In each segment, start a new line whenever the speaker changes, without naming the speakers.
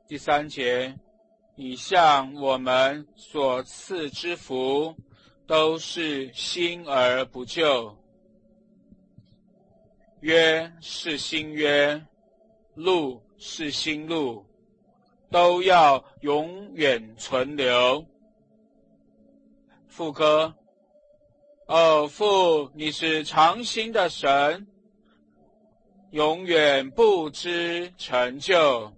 第3节，以向我们所赐之福，都是新而不旧。约是新约，路是新路，都要永远存留。副歌，哦，父，你是常新的神，永远不知成就。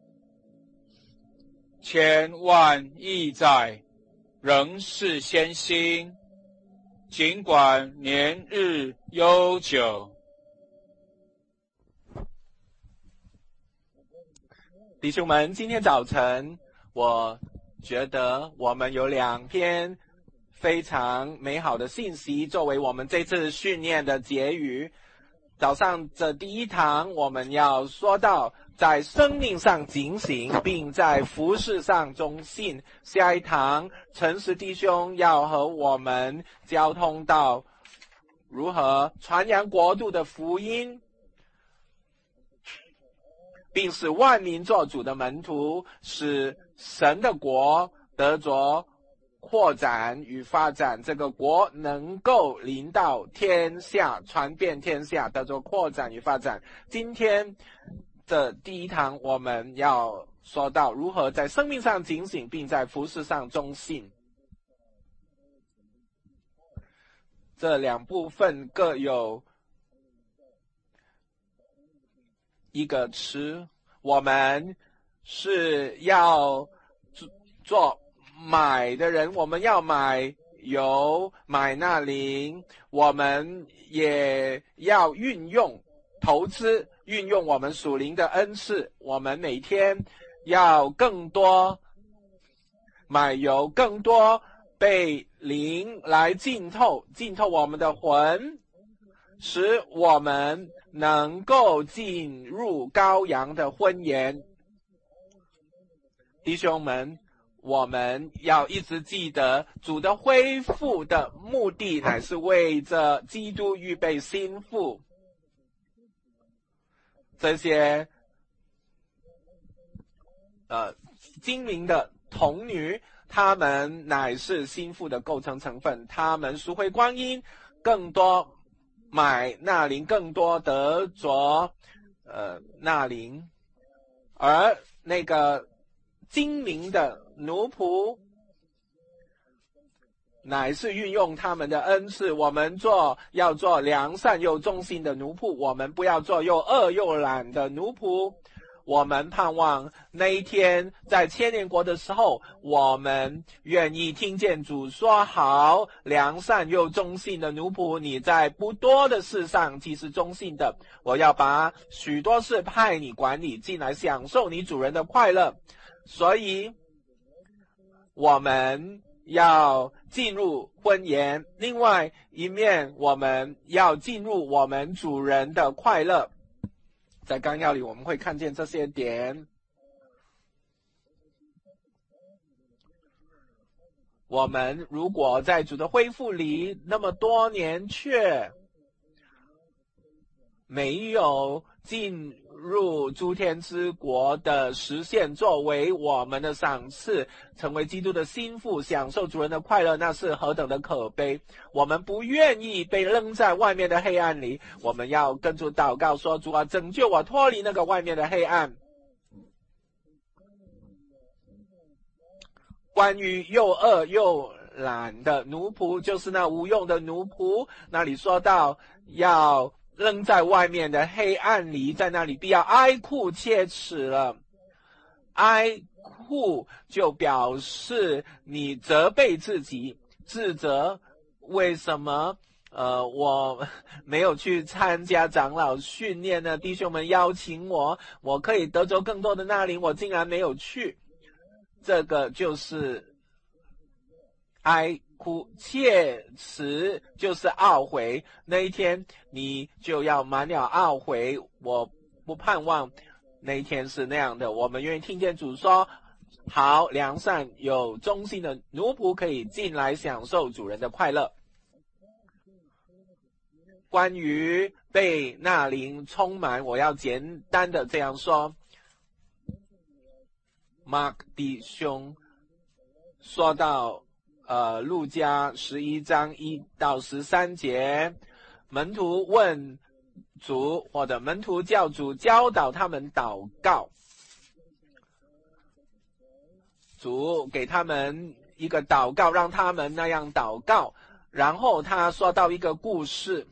千万亿载，仍是先新，尽管年日悠久。
弟兄们，今天早晨我觉得我们有2篇非常美好的信息作为我们这次训练的结语。早上这第1堂我们要说到在生命上警醒，并在服事上忠信。下一堂诚实弟兄要和我们交通到如何传扬国度的福音，并使万民做主的门徒，使神的国得着扩展与发展，这个国能够临到天下，传遍天下，得着扩展与发展。今天的第1堂我们要说到如何在生命上警醒，并在服事上忠信。这2部分各有一个词，我们是要做买的人，我们要买油，买那灵，我们也要运用投资，运用我们属灵的恩赐，我们每天要更多买油，更多被灵来浸透我们的魂，使我们能够进入羔羊的婚宴。弟兄们，我们要一直记得，主的恢复的目的乃是为着基督预备新妇。这些精明的童女，她们乃是新妇的构成成分，她们赎回光阴，更多买那灵，更多得着那灵。而那个精明的奴仆乃是运用他们的恩赐，我们要做良善又忠心的奴仆，我们不要做又恶又懒的奴仆。我们盼望那一天在千年国的时候，我们愿意听见主说，好，良善又忠信的奴仆，你在不多的事上既是忠信的，我要把许多事派你管理，进来享受你主人的快乐。所以我们要进入婚宴，另外一面我们要进入我们主人的快乐。在纲要里我们会看见这些点。我们如果在主的恢复里那么多年却没有进入诸天之国的实现作为我们的赏赐，成为基督的心腹，享受主人的快乐，那是何等的可悲。我们不愿意被扔在外面的黑暗里，我们要跟主祷告说，主啊，拯救我脱离那个外面的黑暗。关于又恶又懒的奴仆，就是那无用的奴仆，那里说到要扔在外面的黑暗里，在那里必要哀哭切齿了。哀哭就表示你责备自己，自责，为什么我没有去参加长老训练呢？弟兄们邀请我，我可以得着更多的那灵，我竟然没有去。这个就是哀哭切齿，就是懊悔。那一天你就要满了懊悔。我不盼望那一天是那样的。我们愿意听见主说，好，良善有忠心的奴仆可以进来享受主人的快乐。关于被那灵充满，我要简单的这样说， Mark 弟兄说到路加11章1到13节，门徒问主，或者门徒叫主教导他们祷告，主给他们一个祷告，让他们那样祷告。然后他说到一个故事，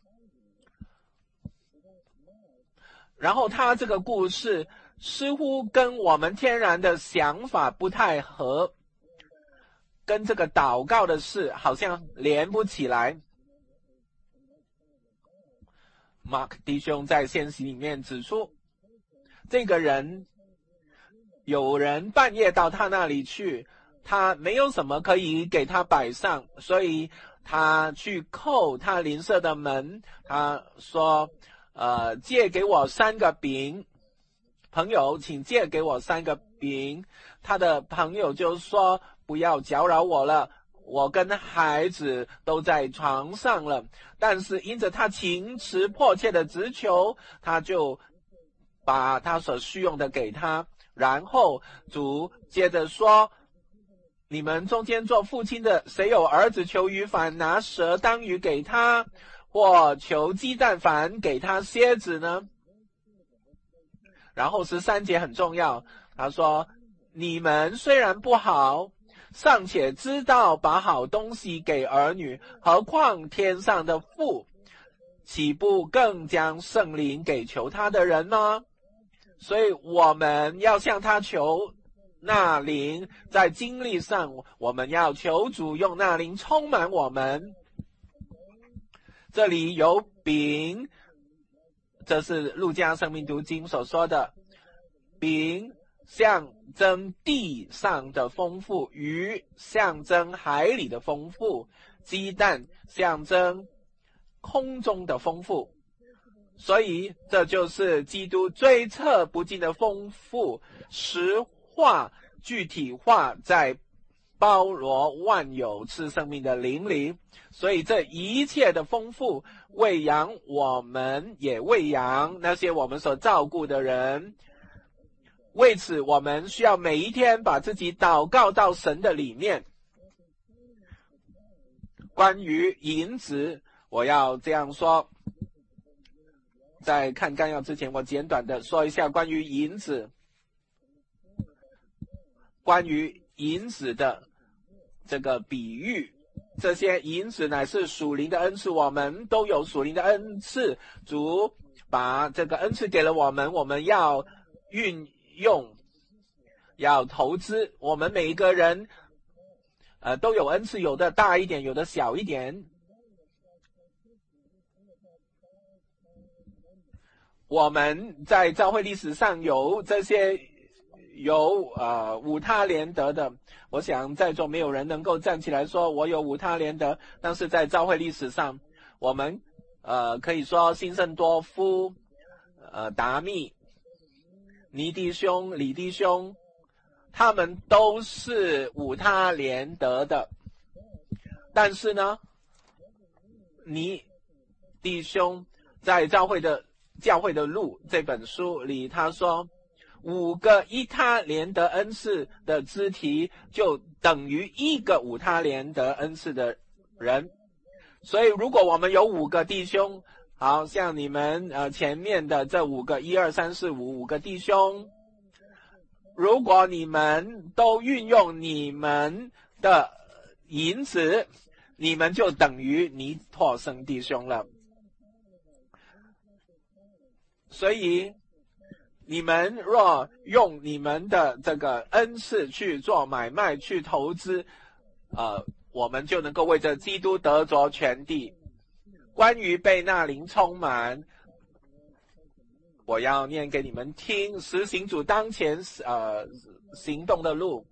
然后他这个故事似乎跟我们天然的想法不太合，跟这个祷告的事好像连不起来。Mark 弟兄在信息里面指出，这个人有人半夜到他那里去，他没有什么可以给他摆上，所以他去叩他邻舍的门，他说借给我3个饼，朋友请借给我3个饼。他的朋友就说，不要搅扰我了，我跟孩子都在床上了。但是因着他情辞迫切的直求，他就把他所需用的给他。然后主接着说，你们中间做父亲的，谁有儿子求鱼，反拿蛇当鱼给他，或求鸡蛋，反给他蝎子呢？然后13节很重要，他说，你们虽然不好，尚且知道把好东西给儿女，何况天上的父，岂不更将圣灵给求他的人吗？所以我们要向他求那灵，在经历上我们要求主用那灵充满我们。这里有饼，这是路加生命读经所说的，饼象征地上的丰富，鱼象征海里的丰富，鸡蛋象征空中的丰富。所以这就是基督追测不尽的丰富，实化具体化在包罗万有赐生命的灵里。所以这一切的丰富喂养我们，也喂养那些我们所照顾的人。为此我们需要每一天把自己祷告到神的里面。关于银子，我要这样说，在看纲要之前，我简短的说一下关于银子。关于银子的这个比喻，这些银子乃是属灵的恩赐，我们都有属灵的恩赐，主把这个恩赐给了我们，我们要运用，要投资。我们每一个人都有恩赐，有的大一点，有的小一点。我们在教会历史上有这些有五他连德的，我想在座没有人能够站起来说我有五他连德，但是在教会历史上，我们可以说辛圣多夫、达密、尼弟兄、李弟兄，他们都是五他连德的。但是呢，尼弟兄在教会的路这本书里，他说5个一他连德恩赐的肢体就等于1个五他连德恩赐的人。所以如果我们有5个弟兄，好像你们前面的这5个1、2、3、4、5个弟兄，如果你们都运用你们的银子，你们就等于尼托生弟兄了。所以你们若用你们的这个恩赐去做买卖，去投资，我们就能够为着基督得着全地。关于被那灵充满，我要念给你们听，实行主当前行动的路。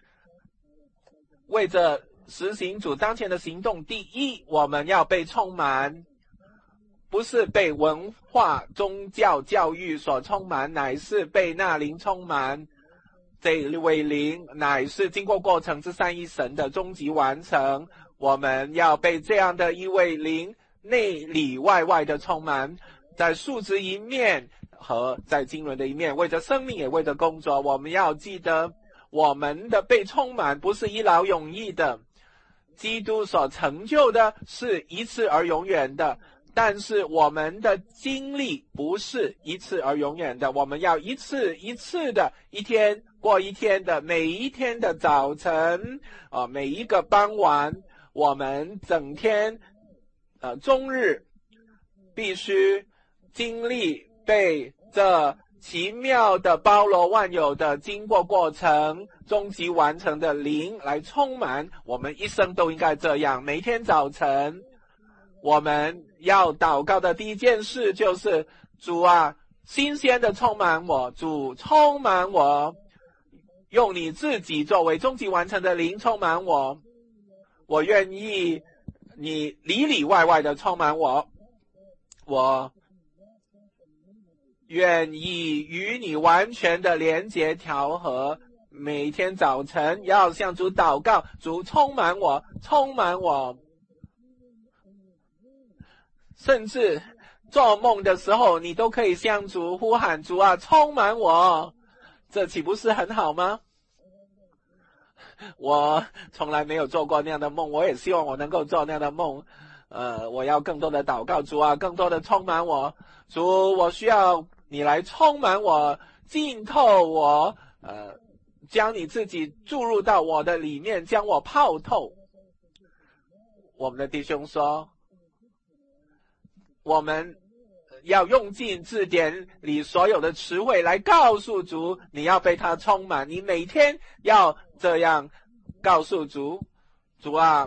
为着实行主当前的行动，第一，我们要被充满，不是被文化宗教教育所充满，乃是被那灵充满。这一位灵乃是经过过程之三一神的终极完成，我们要被这样的一位灵内里外外的充满。在数值一面， 和在经纶的一面，为着生命也为着工作，我们要记得我们的被充满不是一劳永逸的，基督所成就的是一次而永远的，但是我们的经历不是一次而永远的，我们要一次一次的，一天过一天的，每一天的早晨每一个傍晚，我们整天终日必须经历被这奇妙的包罗万有的经过过程终极完成的灵来充满，我们一生都应该这样。每天早晨我们要祷告的第一件事就是主啊，新鲜的充满我，主充满我，用你自己作为终极完成的灵充满我，我愿意你里里外外的充满我，我愿意与你完全的连结调和，每天早晨要向主祷告，主充满我，充满我，甚至做梦的时候你都可以向主呼喊，主啊，充满我，这岂不是很好吗？我从来没有做过那样的梦，我也希望我能够做那样的梦。我要更多的祷告，主啊，更多的充满我，主，我需要你来充满我，浸透我，将你自己注入到我的里面，将我泡透。我们的弟兄说，我们要用尽字典里所有的词汇来告诉主，你要被他充满，你每天要这样告诉主，主啊，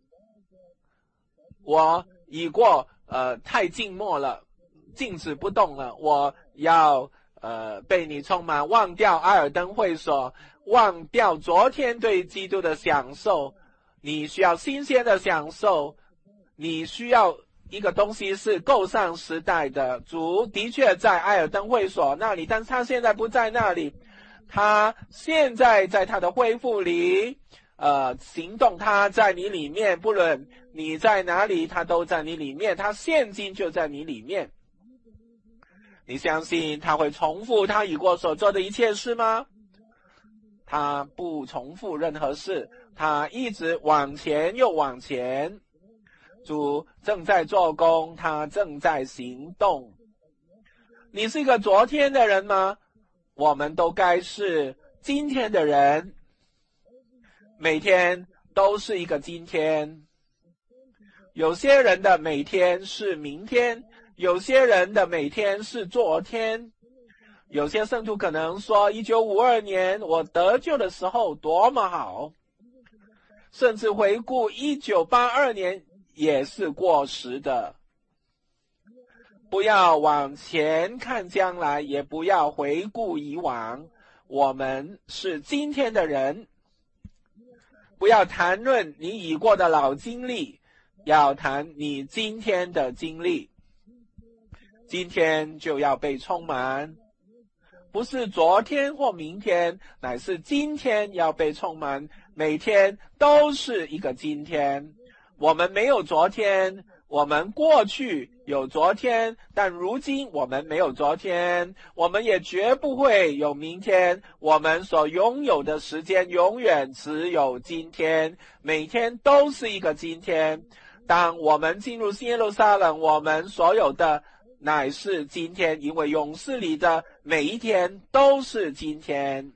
我已过太静默了，静止不动了，我要被你充满，忘掉艾尔登会所，忘掉昨天对基督的享受，你需要新鲜的享受，你需要一个东西是够上时代的。主的确在艾尔登会所那里，但是他现在不在那里，他现在在他的恢复里行动，他在你里面，不论你在哪里，他都在你里面，他现今就在你里面。你相信他会重复他已过所做的一切事吗？他不重复任何事，他一直往前又往前。主正在做工，他正在行动。你是一个昨天的人吗？我们都该是今天的人，每天都是一个今天。有些人的每天是明天，有些人的每天是昨天。有些圣徒可能说1952年我得救的时候多么好，甚至回顾1982年也是过时的。不要往前看将来，也不要回顾以往，我们是今天的人。不要谈论你已过的老经历，要谈你今天的经历。今天就要被充满，不是昨天或明天，乃是今天要被充满，每天都是一个今天。我们没有昨天，我们过去有昨天，但如今我们没有昨天，我们也绝不会有明天。我们所拥有的时间永远只有今天，每天都是一个今天。当我们进入新耶路撒冷，我们所有的乃是今天，因为勇士里的每一天都是今天。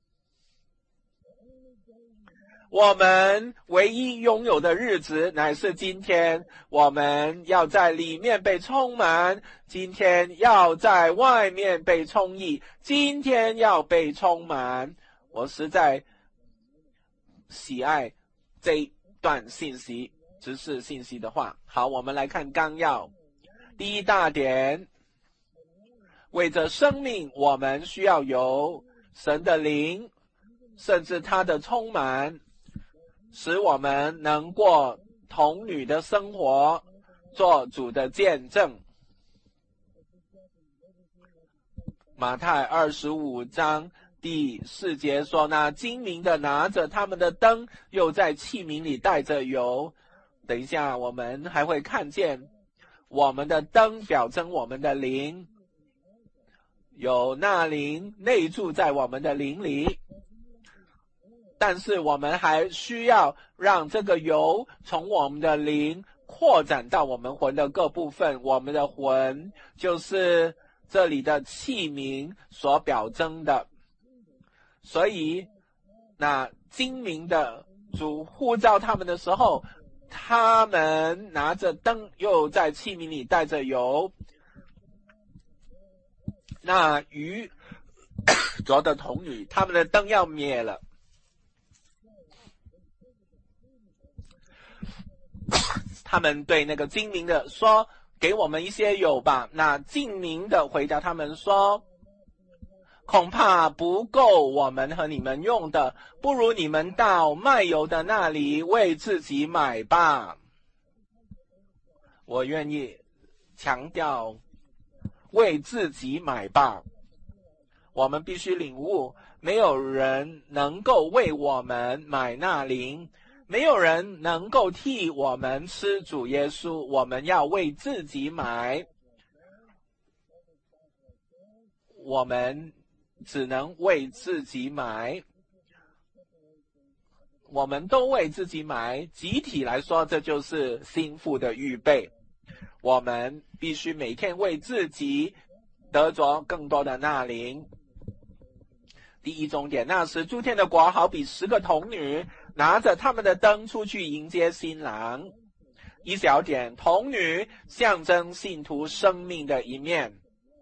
我们唯一拥有的日子乃是今天，我们要在里面被充满，今天要在外面被充溢，今天要被充满。我实在喜爱这一段信息，指示信息的话。好，我们来看纲要。第一大点，为着生命，我们需要有神的灵，甚至他的充满，使我们能过童女的生活，做主的见证。马太25章第4节说，那精明的拿着他们的灯，又在器皿里带着油。等一下我们还会看见，我们的灯表征我们的灵， 有那灵内住在我们的灵里，但是我们还需要让这个油从我们的灵扩展到我们魂的各部分。我们的魂就是这里的器皿所表征的，所以那精明的主呼召他们的时候，他们拿着灯，又在器皿里带着油。那愚拙的童女，他们的灯要灭了。他们对那个精明的说：“给我们一些油吧。”那精明的回答他们说：“恐怕不够我们和你们用的，不如你们到卖油的那里为自己买吧。”我愿意强调为自己买吧。我们必须领悟，没有人能够为我们买那灵，没有人能够替我们吃主耶稣，我们要为自己买。我们只能为自己买，我们都为自己买。集体来说，这就是心腹的预备。我们必须每天为自己得着更多的那灵。第一重点，那时诸天的国好比10个童女拿着他们的灯出去迎接新郎。一小点，童女象征信徒生命的一面。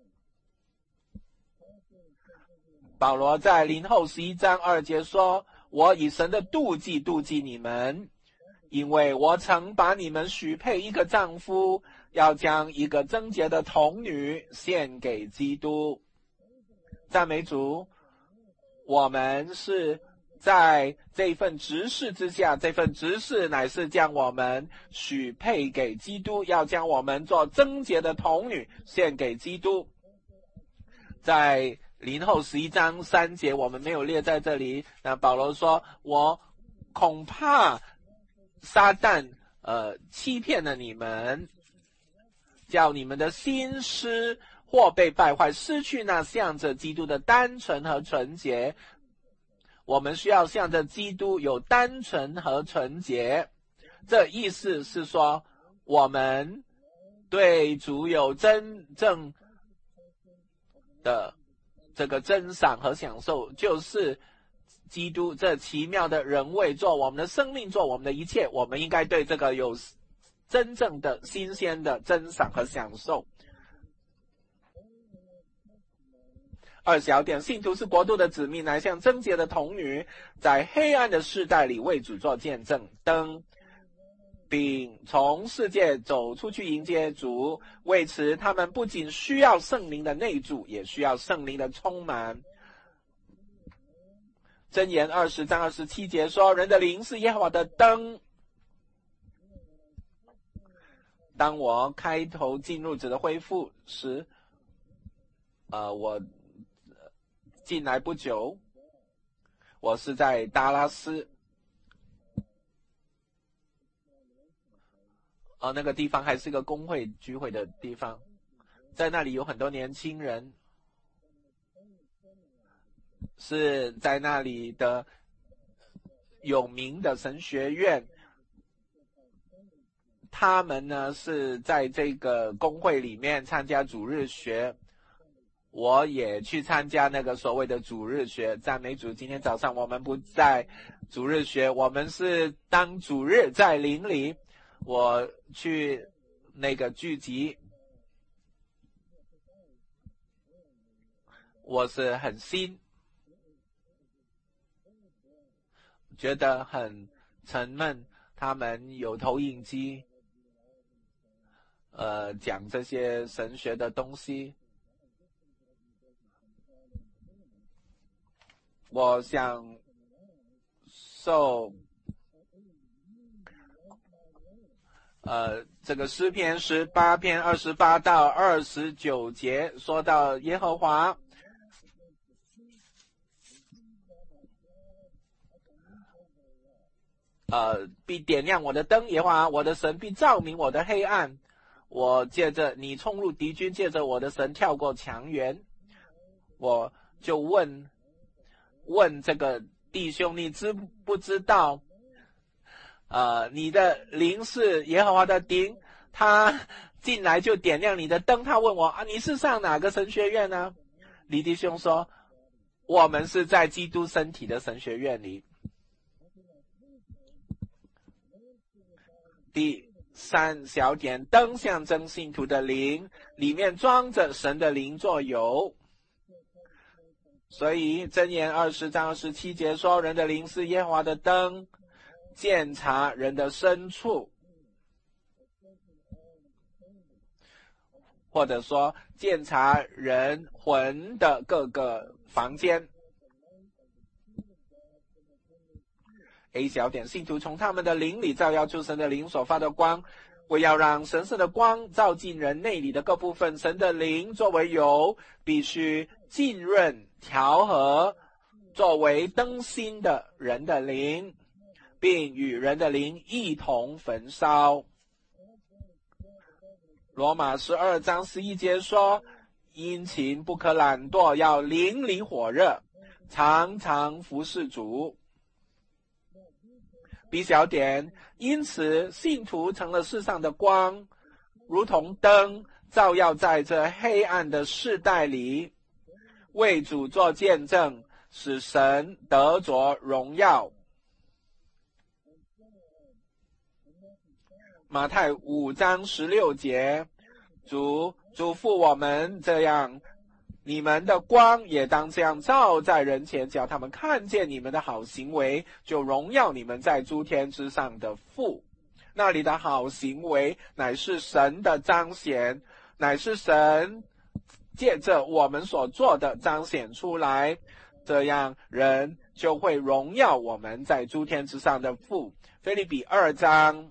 保罗在林后11章2节说：“我以神的妒忌妒忌你们，因为我曾把你们许配一个丈夫，要将一个贞洁的童女献给基督。”赞美主！我们是在这份职事之下，这份职事乃是将我们许配给基督，要将我们做贞洁的童女献给基督。在林后11章3节，我们没有列在这里。那保罗说：“我恐怕撒旦欺骗了你们，叫你们的心思或被败坏，失去那向着基督的单纯和纯洁。”我们需要向着基督有单纯和纯洁。这意思是说，我们对主有真正的这个珍赏和享受，就是基督这奇妙的人位做我们的生命，做我们的一切。我们应该对这个有真正的新鲜的珍赏和享受。二小点，信徒是国度的子民，乃像贞洁的童女，在黑暗的世代里为主做见证灯，并从世界走出去迎接主。为此，他们不仅需要圣灵的内住，也需要圣灵的充满。箴言20章27节说：“人的灵是耶和华的灯。”当我开头进入者的恢复时，我进来不久，我是在达拉斯，那个地方还是个公会聚会的地方，在那里有很多年轻人，是在那里的有名的神学院，他们呢是在这个公会里面参加主日学。我也去参加那个所谓的主日学。赞美主，今天早上我们不在主日学，我们是当主日在灵里。我去那个聚集，我是很新，觉得很沉闷。他们有投影机，讲这些神学的东西。我想受这个诗篇18篇28到29节说到耶和华必点亮我的灯，耶和华我的神必照明我的黑暗。我借着你冲入敌军，借着我的神跳过墙垣。 我就问这个弟兄，你知不知道你的灵是耶和华的灵，他进来就点亮你的灯。他问我你是上哪个神学院呢？李弟兄说，我们是在基督身体的神学院里。第3小点，灯象征信徒的灵，里面装着神的灵作油。所以箴言20章27节说，人的灵是耶和华的灯，鉴察人的深处，或者说鉴察人魂的各个房间。A 小点，信徒从他们的灵里照耀出神的灵所发的光，为要让神圣的光照进人内里的各部分，神的灵作为油，必须浸润调和作为灯芯的人的灵，并与人的灵一同焚烧。罗马12章11节说，殷勤不可懒惰，要灵里火热，常常服侍主。B 小点，因此信徒成了世上的光，如同灯照耀在这黑暗的世代里，为主做见证，使神得着荣耀。马太5章16节，主嘱咐我们这样，你们的光也当这样照在人前，叫他们看见你们的好行为，就荣耀你们在诸天之上的父。那里的好行为乃是神的彰显，乃是神借着我们所做的彰显出来，这样人就会荣耀我们在诸天之上的父。腓立比2章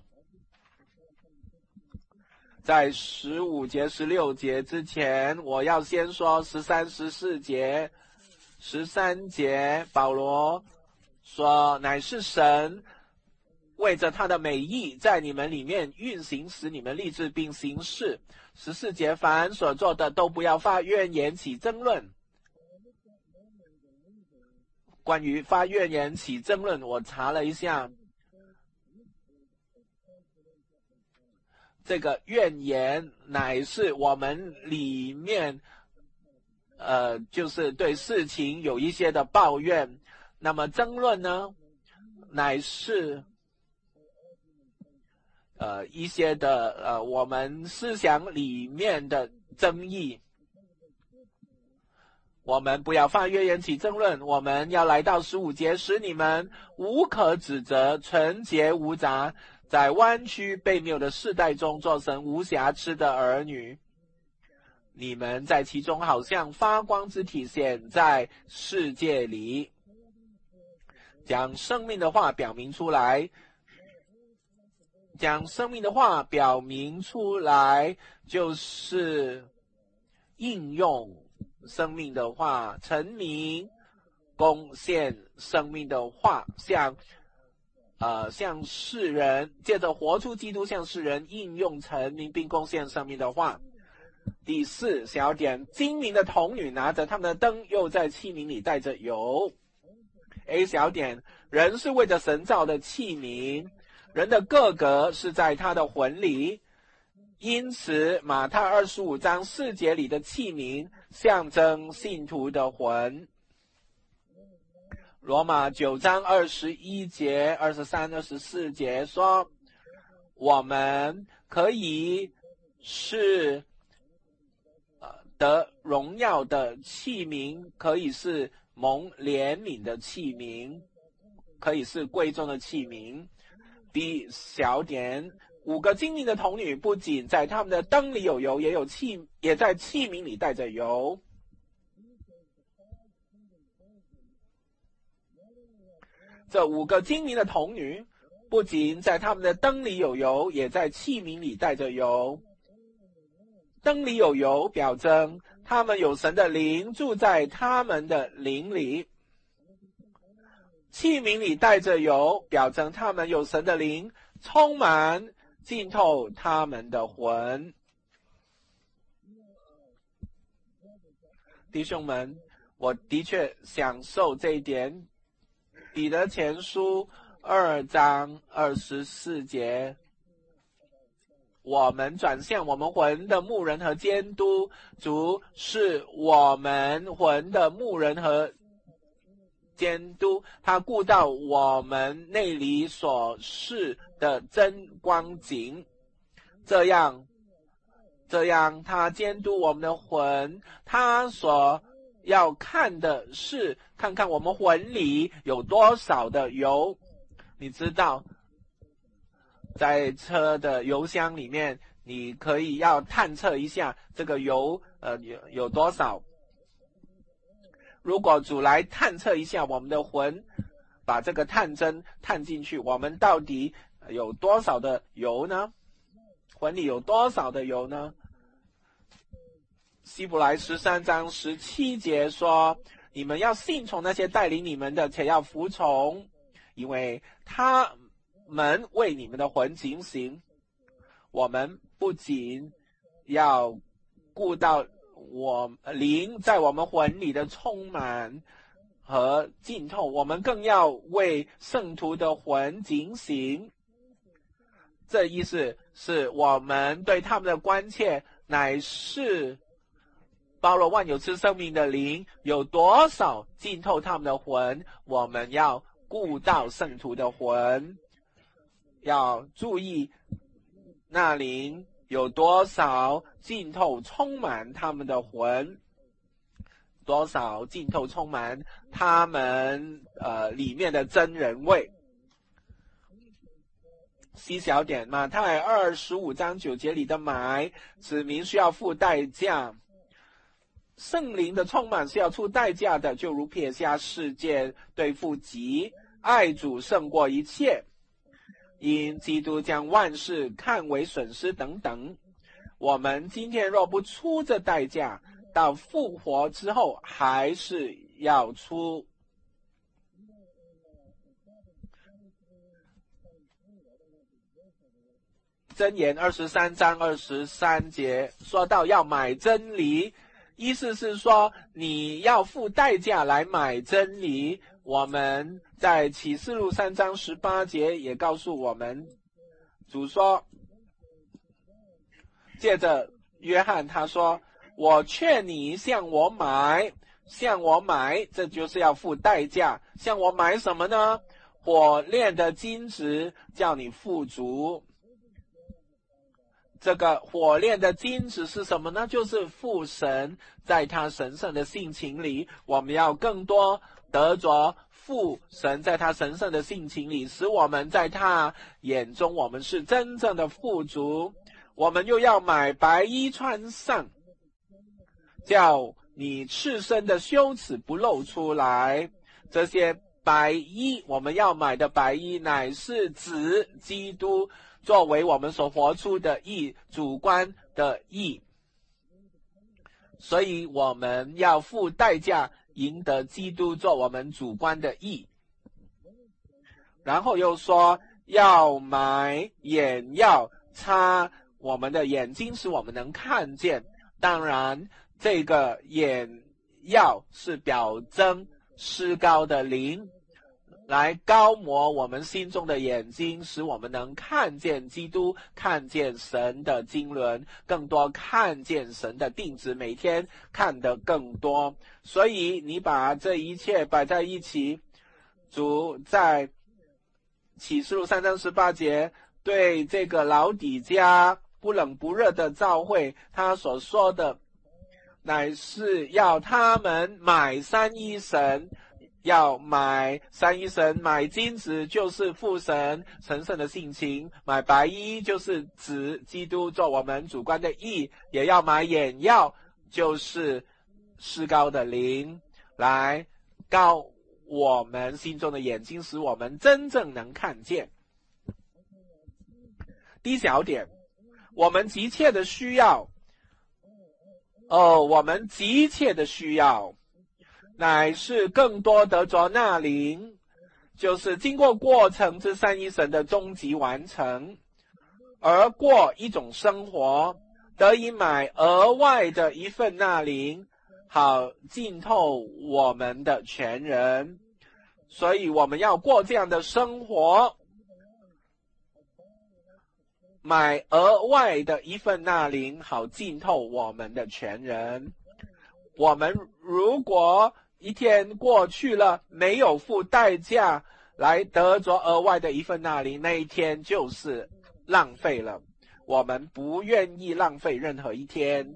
在15节16节之前，我要先说13、14节。13节保罗说，乃是神为着他的美意在你们里面运行，使你们立志并行事。14节，凡所做的都不要发怨言起争论。关于发怨言起争论，我查了一下，这个怨言乃是我们里面就是对事情有一些的抱怨。那么争论呢，乃是一些的我们思想里面的争议。我们不要发怨言起争论，我们要来到15节，使你们无可指责，纯洁无杂，在弯曲悖谬的世代中做神无瑕疵的儿女。你们在其中好像发光之体现在世界里，将生命的话表明出来。将生命的话表明出来，就是应用生命的话，陈明贡献生命的话，向世人借着活出基督，向世人应用陈明并贡献生命的话。第4小点，精明的童女拿着他们的灯，又在器皿里带着油。A 小点，人是为着神造的器皿，人的个格是在他的魂里，因此马太25章4节里的器皿象征信徒的魂。罗马9章21节、23、24节说，我们可以是得荣耀的器皿，可以是蒙怜悯的器皿，可以是贵重的器皿。B 小点，5个精明的童女不仅在他们的灯里有油，也在器皿里带着油。这5个精明的童女不仅在他们的灯里有油，也在器皿里带着油。灯里有油，表征他们有神的灵住在他们的灵里；器皿里带着油，表征他们有神的灵充满浸透他们的魂。弟兄们， 我的确享受这一点。彼得前书2章24节，我们转向我们魂的牧人和监督，主是我们魂的牧人和监督，他顾到我们内里所示的真光景，这样他监督我们的魂，他所要看的是看看我们魂里有多少的油。你知道在车的油箱里面，你可以要探测一下这个油有多少。如果主来探测一下我们的魂，把这个探针探进去，我们到底有多少的油呢？魂里有多少的油呢？希伯来13章17节说，你们要信从那些带领你们的，且要服从，因为他们为你们的魂警醒。我们不仅要顾到我灵在我们魂里的充满和浸透，我们更要为圣徒的魂警醒。这意思是我们对他们的关切乃是包罗万有之生命的灵有多少浸透他们的魂，我们要顾到圣徒的魂，要注意那灵有多少浸透充满他们的魂，多少浸透充满他们里面的真人味。C 小点，马太25章9节里的买指明需要付代价，圣灵的充满是要出代价的，就如撇下世界对付己，爱主胜过一切，因基督将万事看为损失等等。我们今天若不出这代价，到复活之后还是要出。箴言23章23节说到要买真理，意思是说你要付代价来买真理。我们在启示录3章18节也告诉我们，主说，接着约翰他说，我劝你向我买，这就是要付代价。向我买什么呢？火炼的金子，叫你富足。这个火炼的金子是什么呢？就是父神在他神圣的性情里，我们要更多得着父神在他神圣的性情里，使我们在他眼中我们是真正的富足。我们又要买白衣穿上，叫你赤身的羞耻不露出来。这些白衣，我们要买的白衣乃是指基督作为我们所活出的义，主观的义，所以我们要付代价赢得基督做我们主观的义。然后又说要买眼药擦我们的眼睛，使我们能看见。当然这个眼药是表征施膏的灵，来高摩我们心中的眼睛，使我们能看见基督，看见神的经纶，更多看见神的定旨，每天看得更多。所以你把这一切摆在一起，主在启示录3章18节对这个老底嘉不冷不热的教会，他所说的乃是要他们买三一神，要买三一神，买金子就是父神神圣的性情，买白衣就是指基督做我们主观的义，也要买眼药，就是施膏的灵，来膏我们心中的眼睛，使我们真正能看见。第一小点，我们急切的需要，我们急切的需要乃是更多得着那灵，就是经过过程之三一神的终极完成，而过一种生活，得以买额外的一份那灵， 好浸透我们的全人。所以我们要过这样的生活，买额外的一份纳灵，好浸透我们的全人。我们如果一天过去了，没有付代价来得着额外的一份纳灵，那一天就是浪费了。我们不愿意浪费任何一天。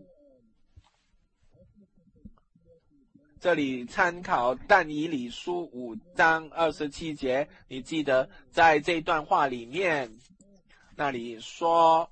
这里参考但以理书5章27节，你记得在这段话里面，那里说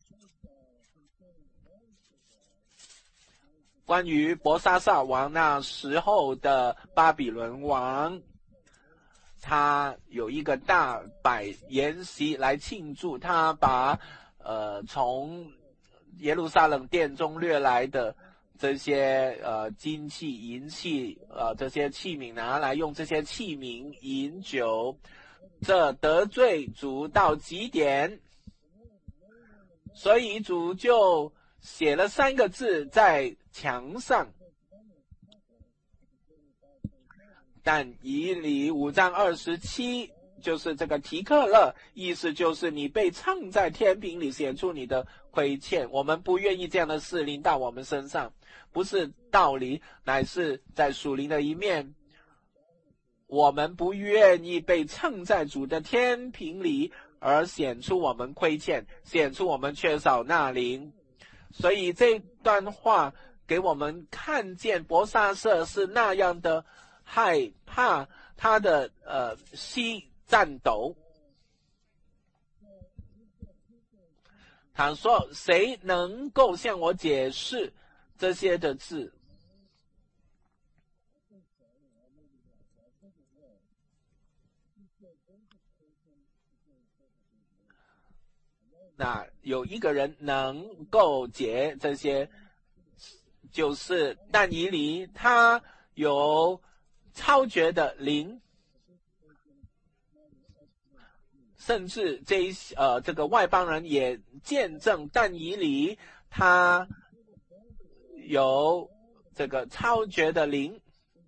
关于伯沙撒王那时候的巴比伦王，他有一个大摆筵席来庆祝，他把从耶路撒冷殿中掠来的这些金器银器这些器皿拿来用这些器皿饮酒，这得罪主到极点。所以主就写了3个字在墙上，但以理5章27就是这个提克勒，意思就是你被唱在天平里，显出你的亏欠。我们不愿意这样的事临到我们身上，不是道理，乃是在属灵的一面。我们不愿意被唱在主的天平里，而显出我们亏欠，显出我们缺少纳灵。所以这段话给我们看见伯沙瑟是那样的害怕，他的心颤抖。他说：“谁能够向我解释这些的字？”那有一个人能够解这些，就是但以理，他有超绝的灵。甚至这个外邦人也见证但以理他有这个超绝的灵。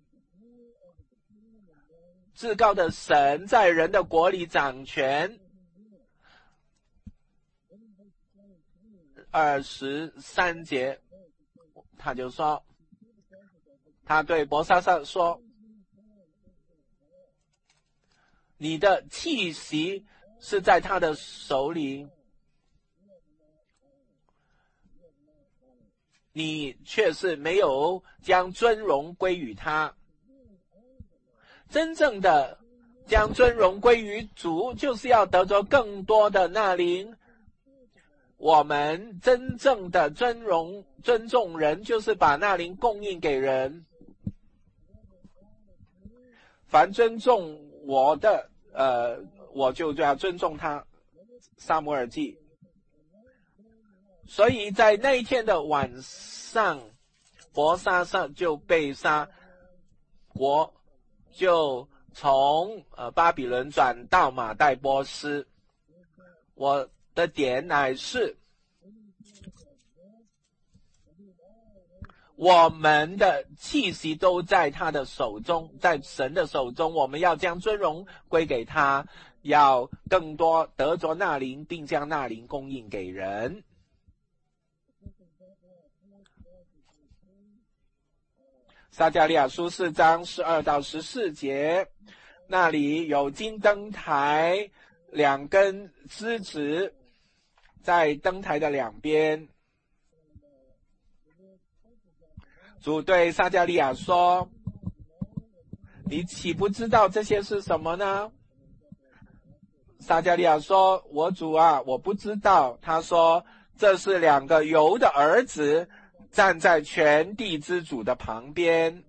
至高的神在人的国里掌权。23节他就说，他对伯沙撒说，你的气息是在他的手里，你却是没有将尊荣归于他。真正的将尊荣归于主，就是要得着更多的纳灵。我们真正的尊重人，就是把纳灵供应给人。凡尊重我的我就要尊重他。撒母耳记。所以在那一天的晚上，伯沙撒就被杀，国就从巴比伦转到马代波斯。我的点乃是，我们的气息都在他的手中，在神的手中。我们要将尊荣归给他，要更多得着纳灵，并将纳灵供应给人。撒迦利亚书4章12到14节，那里有金灯台2根枝子，在灯台的两边。主对撒迦利亚说，你岂不知道这些是什么呢？撒迦利亚说，我主啊，我不知道。他说，这是2个油的儿子，站在全地之主的旁边。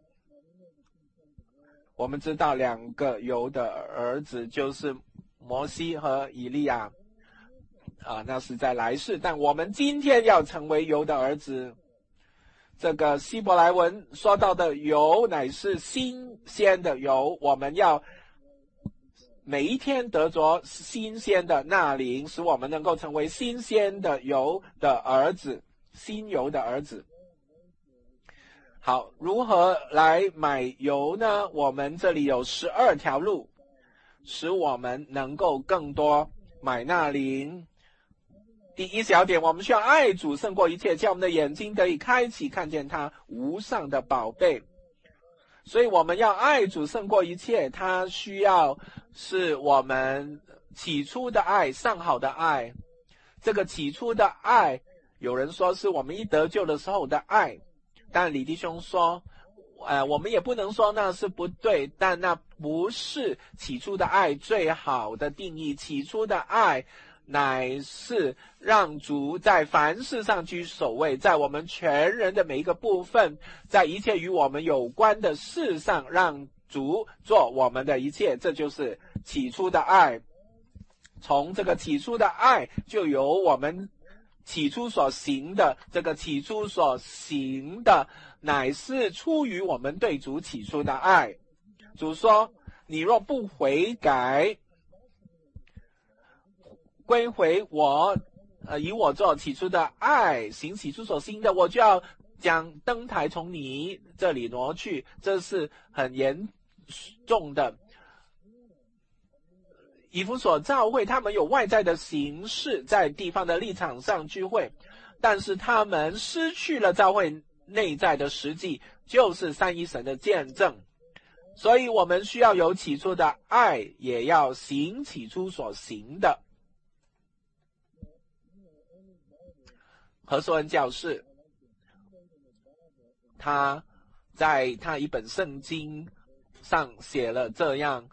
我们知道2个油的儿子就是摩西和以利亚那是在来世，但我们今天要成为油的儿子。这个希伯来文说到的油乃是新鲜的油，我们要每一天得着新鲜的纳灵，使我们能够成为新鲜的油的儿子，新油的儿子。 好，如何来买油呢？我们这里有12条路，使我们能够更多买那灵。第一小点，我们需要爱主胜过一切，叫我们的眼睛得以开启，看见他无上的宝贝。所以我们要爱主胜过一切，它需要是我们起初的爱，上好的爱。这个起初的爱，有人说是我们一得救的时候的爱，但李弟兄说我们也不能说那是不对，但那不是起初的爱最好的定义。起初的爱乃是让主在凡事上居首位，在我们全人的每一个部分，在一切与我们有关的事上，让主做我们的一切，这就是起初的爱。从这个起初的爱，就有我们起初所行的，这个起初所行的乃是出于我们对主起初的爱。主说，你若不悔改，归回我，以我做起初的爱，行起初所行的，我就要将灯台从你这里挪去。这是很严重的。以弗所教会他们有外在的形式，在地方的立场上聚会，但是他们失去了教会内在的实际，就是三一神的见证。所以我们需要有起初的爱，也要行起初所行的。何索恩教士他在他一本圣经上写了这样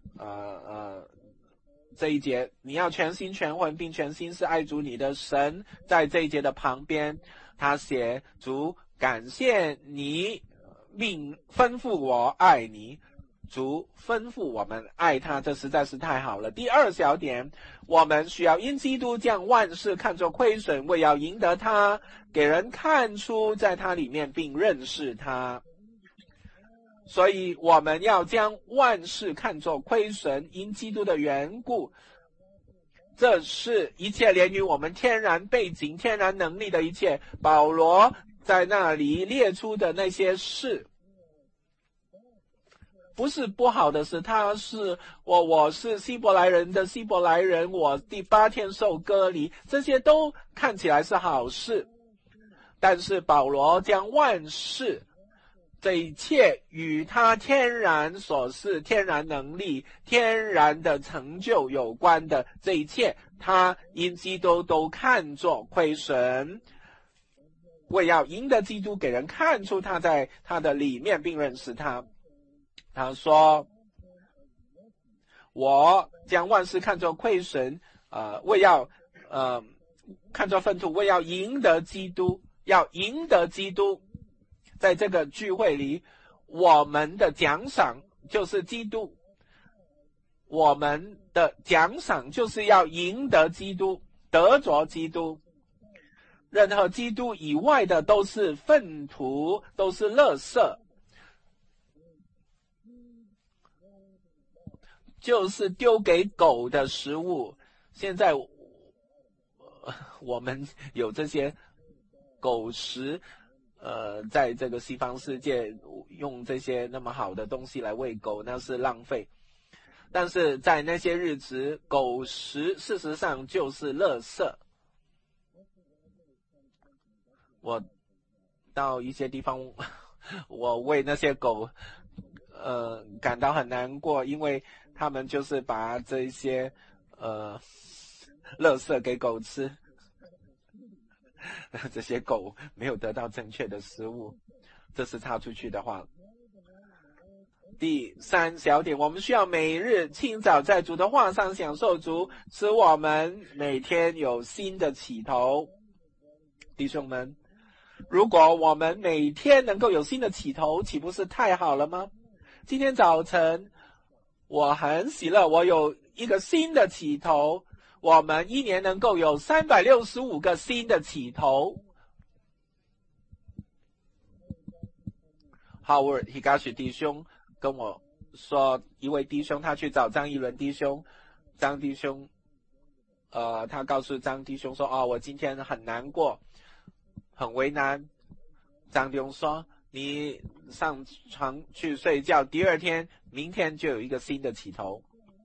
这一节，你要全心全魂并全心是爱主你的神。在这一节的旁边，他写主感谢你，并吩咐我爱你。主吩咐我们爱他，这实在是太好了。第二小点，我们需要因基督将万事看作亏损，为要赢得他，给人看出在他里面并认识他。所以我们要将万事看作亏损，因基督的缘故。这是一切连于我们天然背景、天然能力的一切。保罗在那里列出的那些事，不是不好的事，他是我是希伯来人的希伯来人，我第8天受割礼，这些都看起来是好事。但是保罗将万事，这一切与他天然所示、天然能力、天然的成就有关的这一切，他因基督都看作亏损，为要赢得基督，给人看出他在他的里面并认识他。他说，我将万事看作亏损，为要看作粪土，为要赢得基督，要赢得基督。在这个聚会里，我们的奖赏就是基督，我们的奖赏就是要赢得基督，得着基督。任何基督以外的都是粪土，都是垃圾，就是丢给狗的食物。现在我们有这些狗食，在这个西方世界用这些那么好的东西来喂狗，那是浪费。但是在那些日子，狗食事实上就是垃圾。我到一些地方，我为那些狗感到很难过，因为他们就是把这些垃圾给狗吃。这些狗没有得到正确的食物，这是插出去的话。第3小点，我们需要每日清早在主的话上享受主，使我们每天有新的起头。弟兄们，如果我们每天能够有新的起头，岂不是太好了吗？今天早晨我很喜乐，我有一个新的起头。我们一年能够有365个新的起头。Howard Higashi 弟兄跟我说，一位弟兄他去找张一伦弟兄，张弟兄他告诉张弟兄说，我今天很难过，很为难。张弟兄说， 你上床去睡觉，第二天明天就有一个新的起头。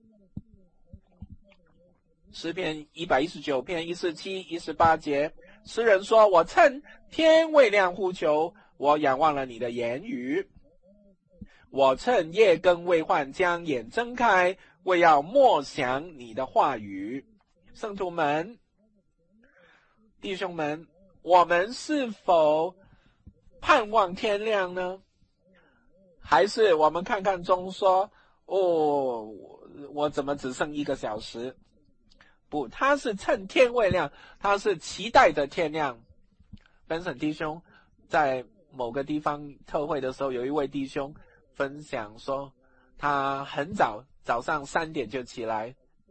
诗篇119篇17、18节，诗人说：我趁天未亮呼求，我仰望了你的言语。我趁夜更未换，将眼睁开，为要默想你的话语。圣徒们，弟兄们，我们是否盼望天亮呢？还是我们看看钟说，我怎么只剩1个小时？不，他是趁天未亮，他是期待着天亮。本省弟兄在某个地方特会的时候，有一位弟兄分享说，他很早上3点就起来，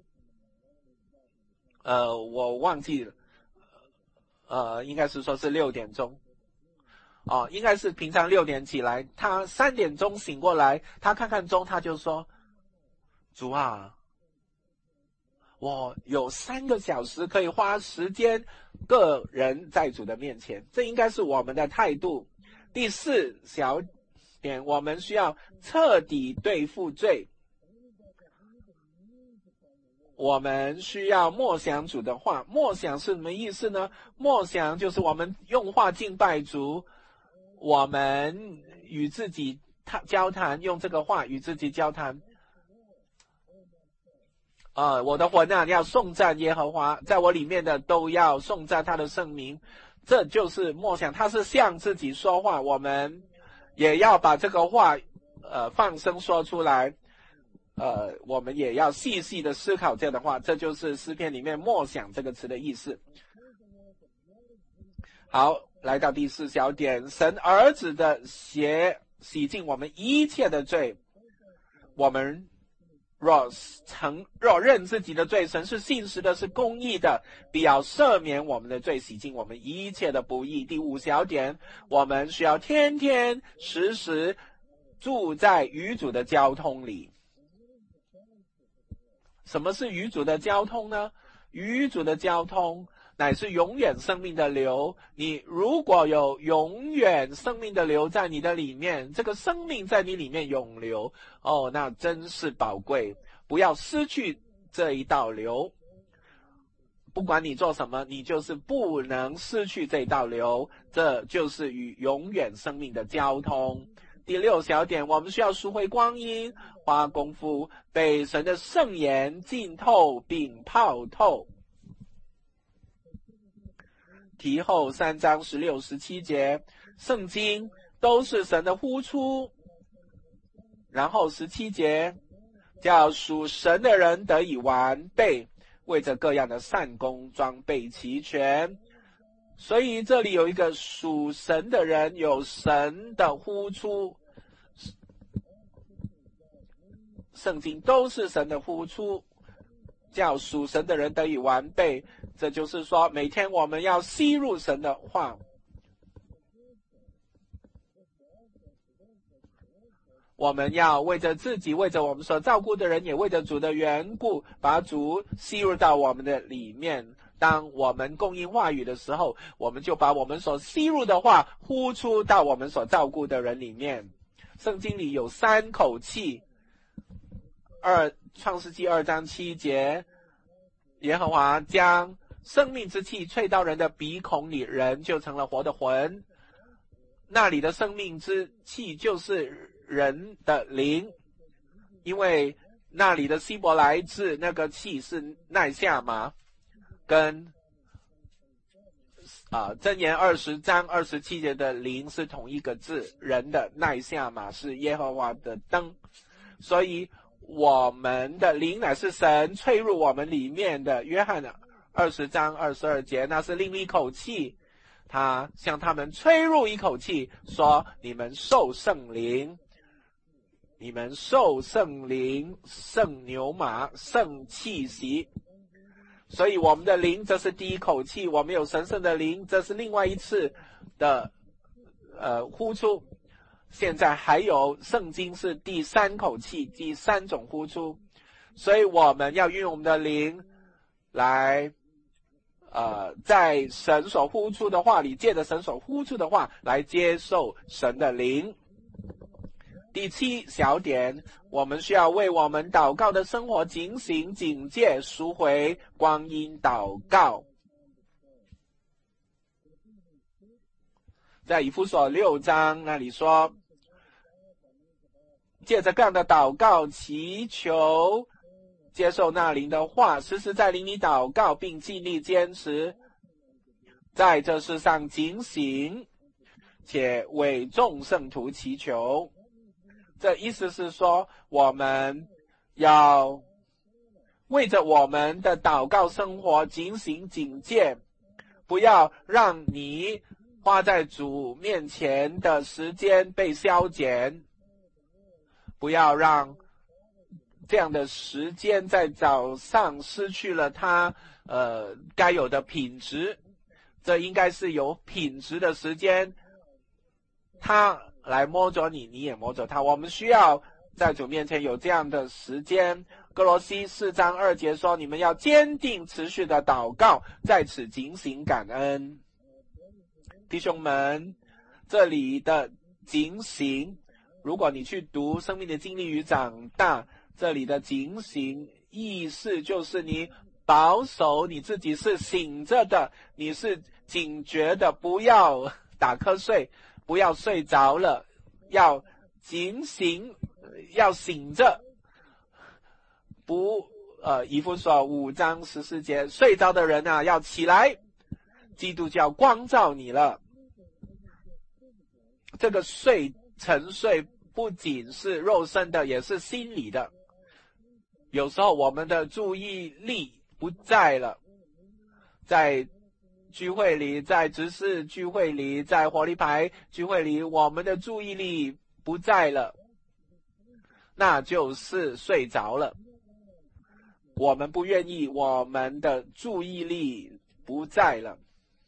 我忘记了，应该是说是6点钟，应该是平常6点起来，他3点钟醒过来，他看看钟，他就说：主啊，我有3个小时可以花时间个人在主的面前，这应该是我们的态度。第4小点，我们需要彻底对付罪。我们需要默想主的话。默想是什么意思呢？默想就是我们用话敬拜主，我们与自己交谈，用这个话与自己交谈。我的魂啊，要颂赞耶和华，在我里面的都要颂赞他的圣名。这就是默想，他是向自己说话，我们也要把这个话放声说出来。我们也要细细的思考这样的话，这就是诗篇里面默想这个词的意思。好，来到第4小点，神儿子的血洗净我们一切的罪。我们若认自己的罪，神是信实的，是公义的，必要赦免我们的罪，洗净我们一切的不义。第5小点，我们需要天天时时住在与主的交通里。什么是与主的交通呢？与主的交通乃是永远生命的流。你如果有永远生命的流在你的里面，这个生命在你里面永流，那真是宝贵，不要失去这一道流。不管你做什么，你就是不能失去这一道流，这就是与永远生命的交通。第6小点，我们需要赎回光阴，花功夫被神的圣言浸透并泡透。题后3章16、17节，圣经都是神的呼出。然后17节，叫属神的人得以完备，为着各样的善功装备齐全。所以这里有一个属神的人，有神的呼出。圣经都是神的呼出，叫属神的人得以完备。这就是说，每天我们要吸入神的话，我们要为着自己，为着我们所照顾的人，也为着主的缘故，把主吸入到我们的里面。当我们供应话语的时候，我们就把我们所吸入的话呼出到我们所照顾的人里面。圣经里有3口气，创世纪2章7节，耶和华将生命之气吹到人的鼻孔里，人就成了活的魂。那里的生命之气就是人的灵，因为那里的希伯来字那个气是奈夏玛，跟箴言20章27节的灵是同一个字，人的奈夏玛是耶和华的灯。所以我们的灵乃是神吹入我们里面的。约翰20章22节，那是另一口气，他向他们吹入一口气，说你们受圣灵，你们受圣灵、圣牛马、圣气息。所以我们的灵这是第一口气，我们有神圣的灵，这是另外一次的呼出。现在还有圣经是第3口气，第3种呼出。所以我们要运用我们的灵来在神所呼出的话里，借着神所呼出的话来接受神的灵。第7小点，我们需要为我们祷告的生活警醒警戒，赎回光阴祷告。在以弗所6章那里说，借着各样的祷告祈求接受那灵的话，时时在灵里祷告，并尽力坚持在这世上警醒，且为众圣徒祈求。这意思是说，我们要为着我们的祷告生活警醒警戒，不要让你花在主面前的时间被消减，不要让这样的时间在早上失去了它该有的品质。这应该是有品质的时间，他来摸着你，你也摸着他。我们需要在主面前有这样的时间。歌罗西4章2节说，你们要坚定持续的祷告，在此警醒感恩。弟兄们，这里的警醒，如果你去读生命的经历与长大，这里的警醒意思就是你保守你自己是醒着的，你是警觉的，不要打瞌睡，不要睡着了，要警醒，要醒着。以弗所5章14节，睡着的人啊，要起来，基督就要光照你了。这个沉睡不仅是肉身的，也是心理的。有时候我们的注意力不在了，在聚会里，在执事聚会里，在活力牌聚会里，我们的注意力不在了，那就是睡着了。我们不愿意我们的注意力不在了。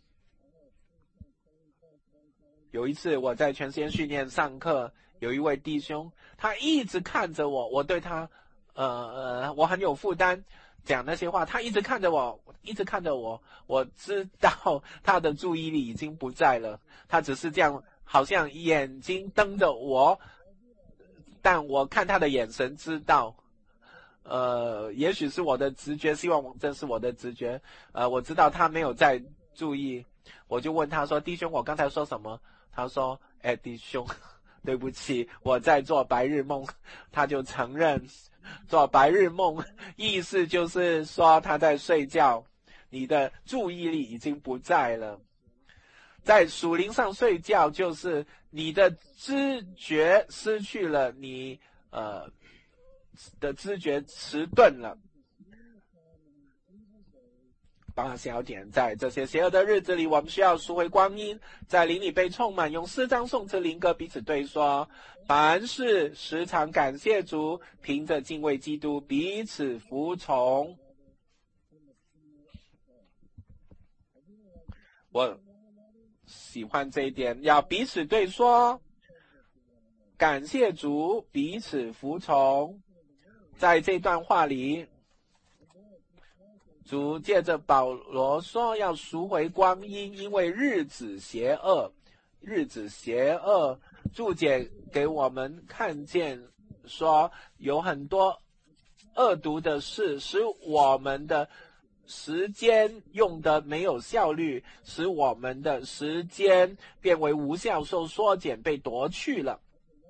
有一次我在全实验训练上课，有一位弟兄，他一直看着我，我对他我很有负担，讲那些话，他一直看着我，我知道他的注意力已经不在了，他只是这样好像眼睛瞪着我，但我看他的眼神知道也许是我的直觉，希望这是我的直觉，我知道他没有在注意。我就问他说，弟兄，我刚才说什么？他说，弟兄，对不起，我在做白日梦。他就承认做白日梦，意思就是说他在睡觉，你的注意力已经不在了。在属灵上睡觉，就是你的知觉失去了，你的知觉迟钝了。8小点，在这些邪恶的日子里，我们需要赎回光阴，在灵里被充满，用诗章颂词灵歌彼此对说，凡事时常感谢主，凭着敬畏基督彼此服从。我喜欢这一点，要彼此对说，感谢主，彼此服从。在这段话里，主借着保罗说要赎回光阴，因为日子邪恶。注解给我们看见说，有很多恶毒的事，使我们的时间用得没有效率，使我们的时间变为无效，受缩减，被夺去了。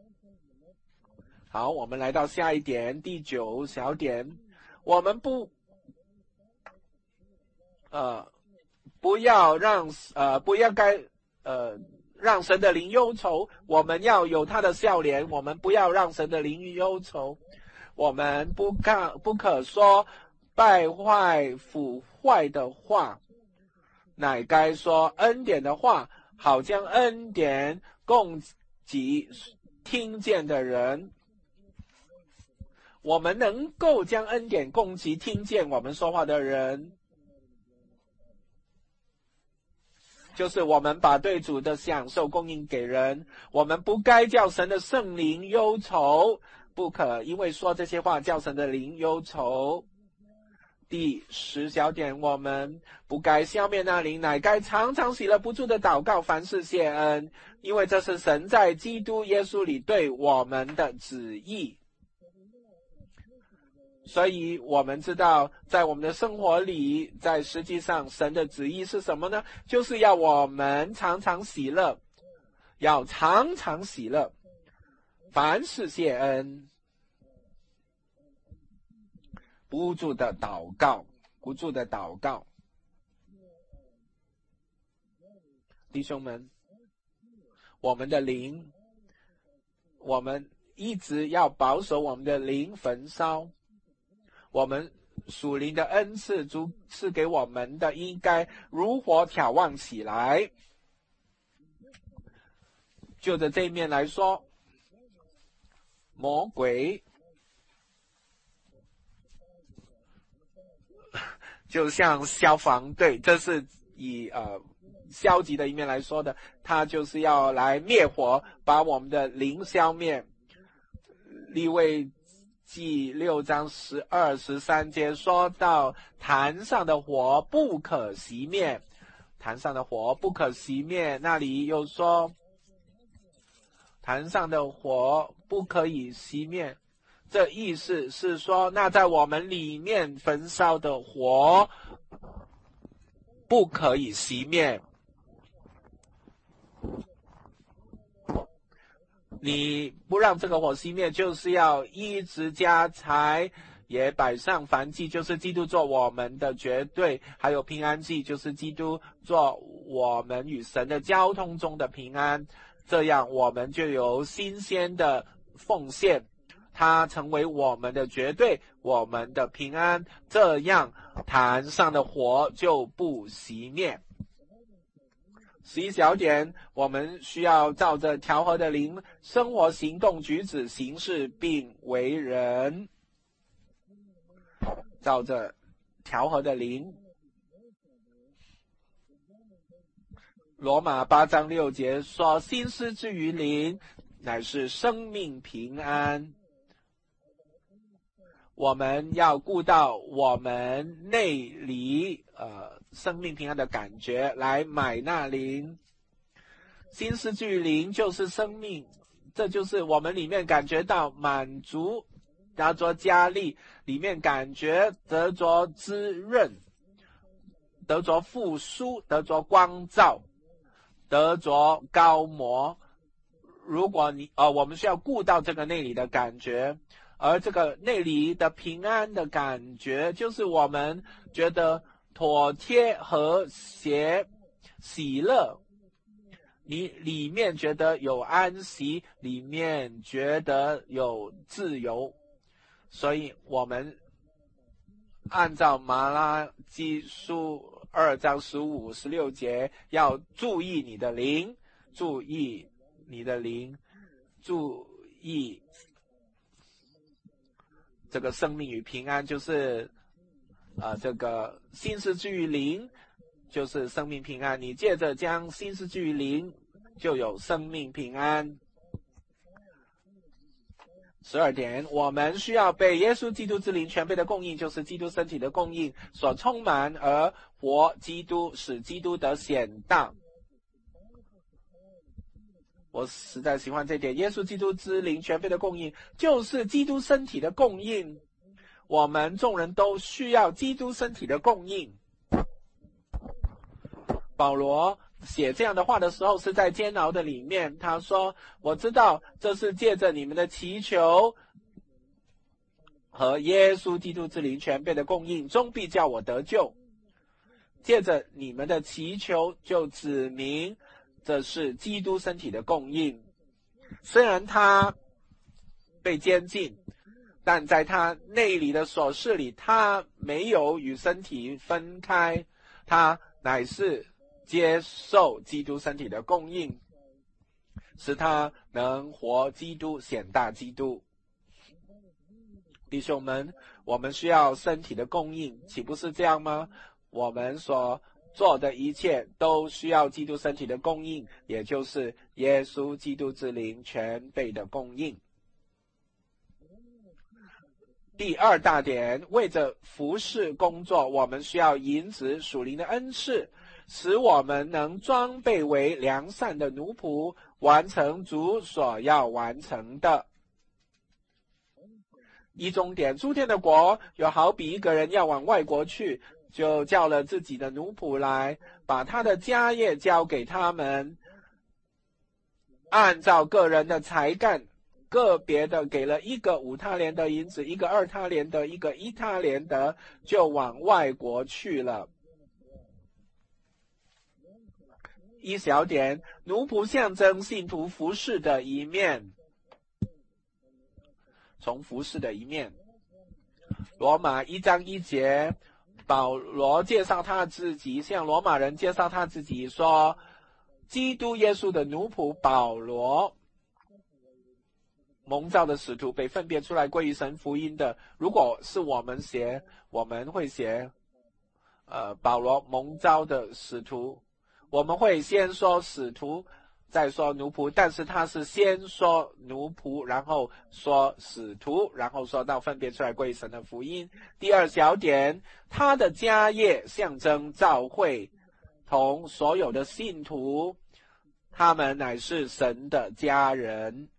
好，我们来到下一点，第9小点，我们不要让神的灵忧愁，我们要有他的笑脸，我们不要让神的灵忧愁，我们不可说败坏腐坏的话，乃该说恩典的话，好将恩典供给听见的人。我们能够将恩典供给听见我们说话的人，就是我们把对主的享受供应给人。我们不该叫神的圣灵忧愁，不可因为说这些话叫神的灵忧愁。 第10小点，我们不该消灭那灵，乃该常常喜乐不住的祷告，凡事谢恩，因为这是神在基督耶稣里对我们的旨意。所以我们知道，在我们的生活里，在实际上神的旨意是什么呢？就是要我们常常喜乐，要常常喜乐，凡事谢恩，不住的祷告，不住的祷告。弟兄们，我们的灵，我们一直要保守我们的灵焚烧。我们属灵的恩赐主赐给我们的，应该如火挑旺起来。就着这一面来说，魔鬼就像消防队，这是以消极的一面来说的，他就是要来灭火，把我们的灵消灭。利未记6章12、13节说到坛上的火不可熄灭，坛上的火不可熄灭，那里又说坛上的火不可以熄灭，这意思是说，那在我们里面焚烧的火不可以熄灭。你不让这个火熄灭，就是要一直加柴，也摆上燔祭，就是基督做我们的绝对，还有平安祭，就是基督做我们与神的交通中的平安。这样我们就有新鲜的奉献，它成为我们的绝对，我们的平安，这样坛上的火就不熄灭。11小点，我们需要照着调和的灵，生活、行动、举止、行事并为人。照着调和的灵。罗马8章6节说，心思之于灵，乃是生命平安。我们要顾到我们内里生命平安的感觉，来买那灵。心思之于灵就是生命，这就是我们里面感觉到满足，得着加力，里面感觉得着滋润，得着复苏，得着光照，得着高摩。如果我们需要顾到这个内里的感觉，而这个内里的平安的感觉，就是我们觉得妥帖、和谐、喜乐，你里面觉得有安息，里面觉得有自由。所以我们按照马拉基书2章15、16节，要注意你的灵，注意你的灵，注意这个生命与平安，就是这个心思之于灵，就是生命平安。你借着将心思之于灵，就有生命平安。12点，我们需要被耶稣基督之灵全备的供应，就是基督身体的供应所充满，而活基督，使基督得显大。我实在喜欢这点，耶稣基督之灵全备的供应，就是基督身体的供应。我们众人都需要基督身体的供应。保罗写这样的话的时候，是在监牢的里面，他说，我知道这是借着你们的祈求和耶稣基督之灵全备的供应，终必叫我得救。借着你们的祈求，就指明这是基督身体的供应。虽然他被监禁，但在他内里的所事里，他没有与身体分开，他乃是接受基督身体的供应，使他能活基督，显大基督。弟兄们，我们需要身体的供应，岂不是这样吗？我们所做的一切都需要基督身体的供应，也就是耶稣基督之灵全备的供应。 第二大点，为着服事工作，我们需要银子属灵的恩赐，使我们能装备为良善的奴仆，完成主所要完成的。一重点，诸天的国有好比一个人要往外国去，就叫了自己的奴仆来，把他的家业交给他们，按照个人的才干，个别的给了一个5他连的银子，一个2他连的，一个1他连的，就往外国去了。一小点，奴仆象征信徒服事的一面。从服事的一面，罗马1章1节，保罗介绍他自己，向罗马人介绍他自己说，基督耶稣的奴仆保罗，蒙召的使徒，被分别出来归于神福音的。如果是我们写，我们会写保罗蒙召的使徒，我们会先说使徒再说奴仆，但是他是先说奴仆，然后说使徒，然后说到分别出来归神的福音。第二小点，他的家业象征教会同所有的信徒，他们乃是神的家人。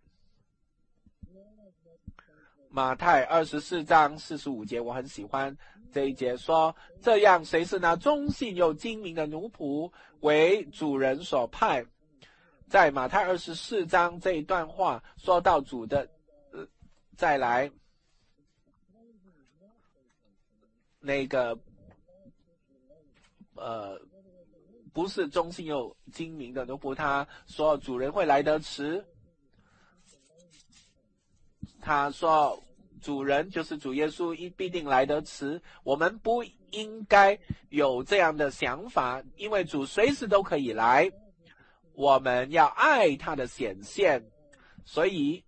马太24章45节，我很喜欢这一节，说这样谁是那忠信又精明的奴仆，为主人所派。在马太24章这一段话说到主的再来那个不是忠信又精明的奴仆，他说主人会来得迟，他说主人就是主耶稣必定来得迟。我们不应该有这样的想法，因为主随时都可以来，我们要爱他的显现。所以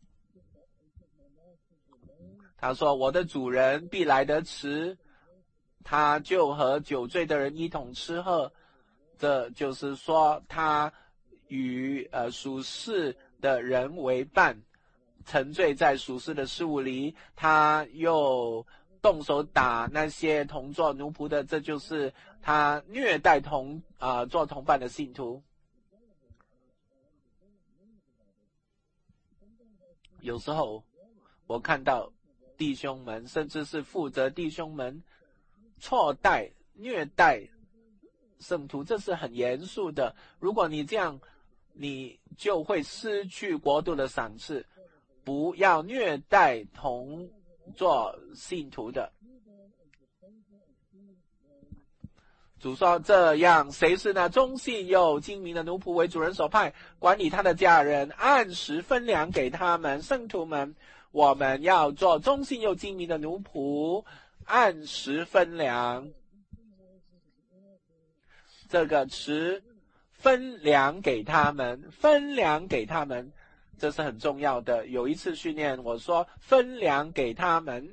他说我的主人必来得迟，他就和酒醉的人一同吃喝，这就是说他与属世的人为伴，沉醉在属世的事物里，他又动手打那些同做奴仆的，这就是他虐待做同伴的信徒。有时候我看到弟兄们，甚至是负责弟兄们错待虐待圣徒，这是很严肃的。如果你这样，你就会失去国度的赏赐。不要虐待同做信徒的。主说这样谁是那忠信又精明的奴仆，为主人所派，管理他的家人，按时分粮给他们。圣徒们，我们要做忠信又精明的奴仆，按时分粮。这个词分粮给他们，分粮给他们，这是很重要的。有一次训练我说分粮给他们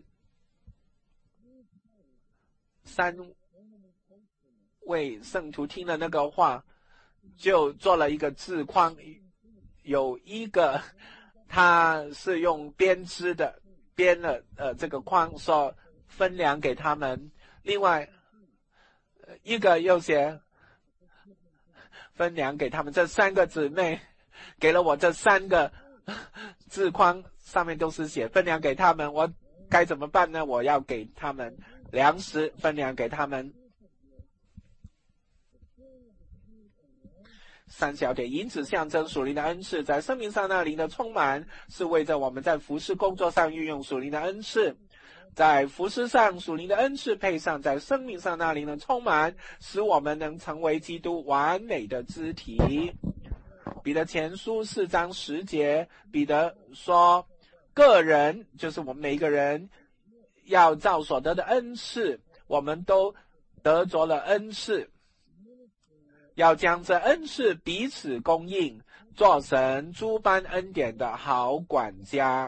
，3位圣徒听了那个话，就做了一个字框，有一个他是用编织的，编了这个框，说分粮给他们。另外一个又写分粮给他们。这3个姊妹给了我这3个字框，上面都是写分粮给他们。我该怎么办呢？我要给他们粮食，分粮给他们。3小点，因此象征属灵的恩赐，在生命上那灵的充满，是为着我们在服事工作上运用属灵的恩赐。在服事上属灵的恩赐配上在生命上那灵的充满，使我们能成为基督完美的肢体。彼得前书4章10节，彼得说个人就是我们每一个人要照所得的恩赐，我们都得着了恩赐，要将这恩赐彼此供应，做神诸般恩典的好管家。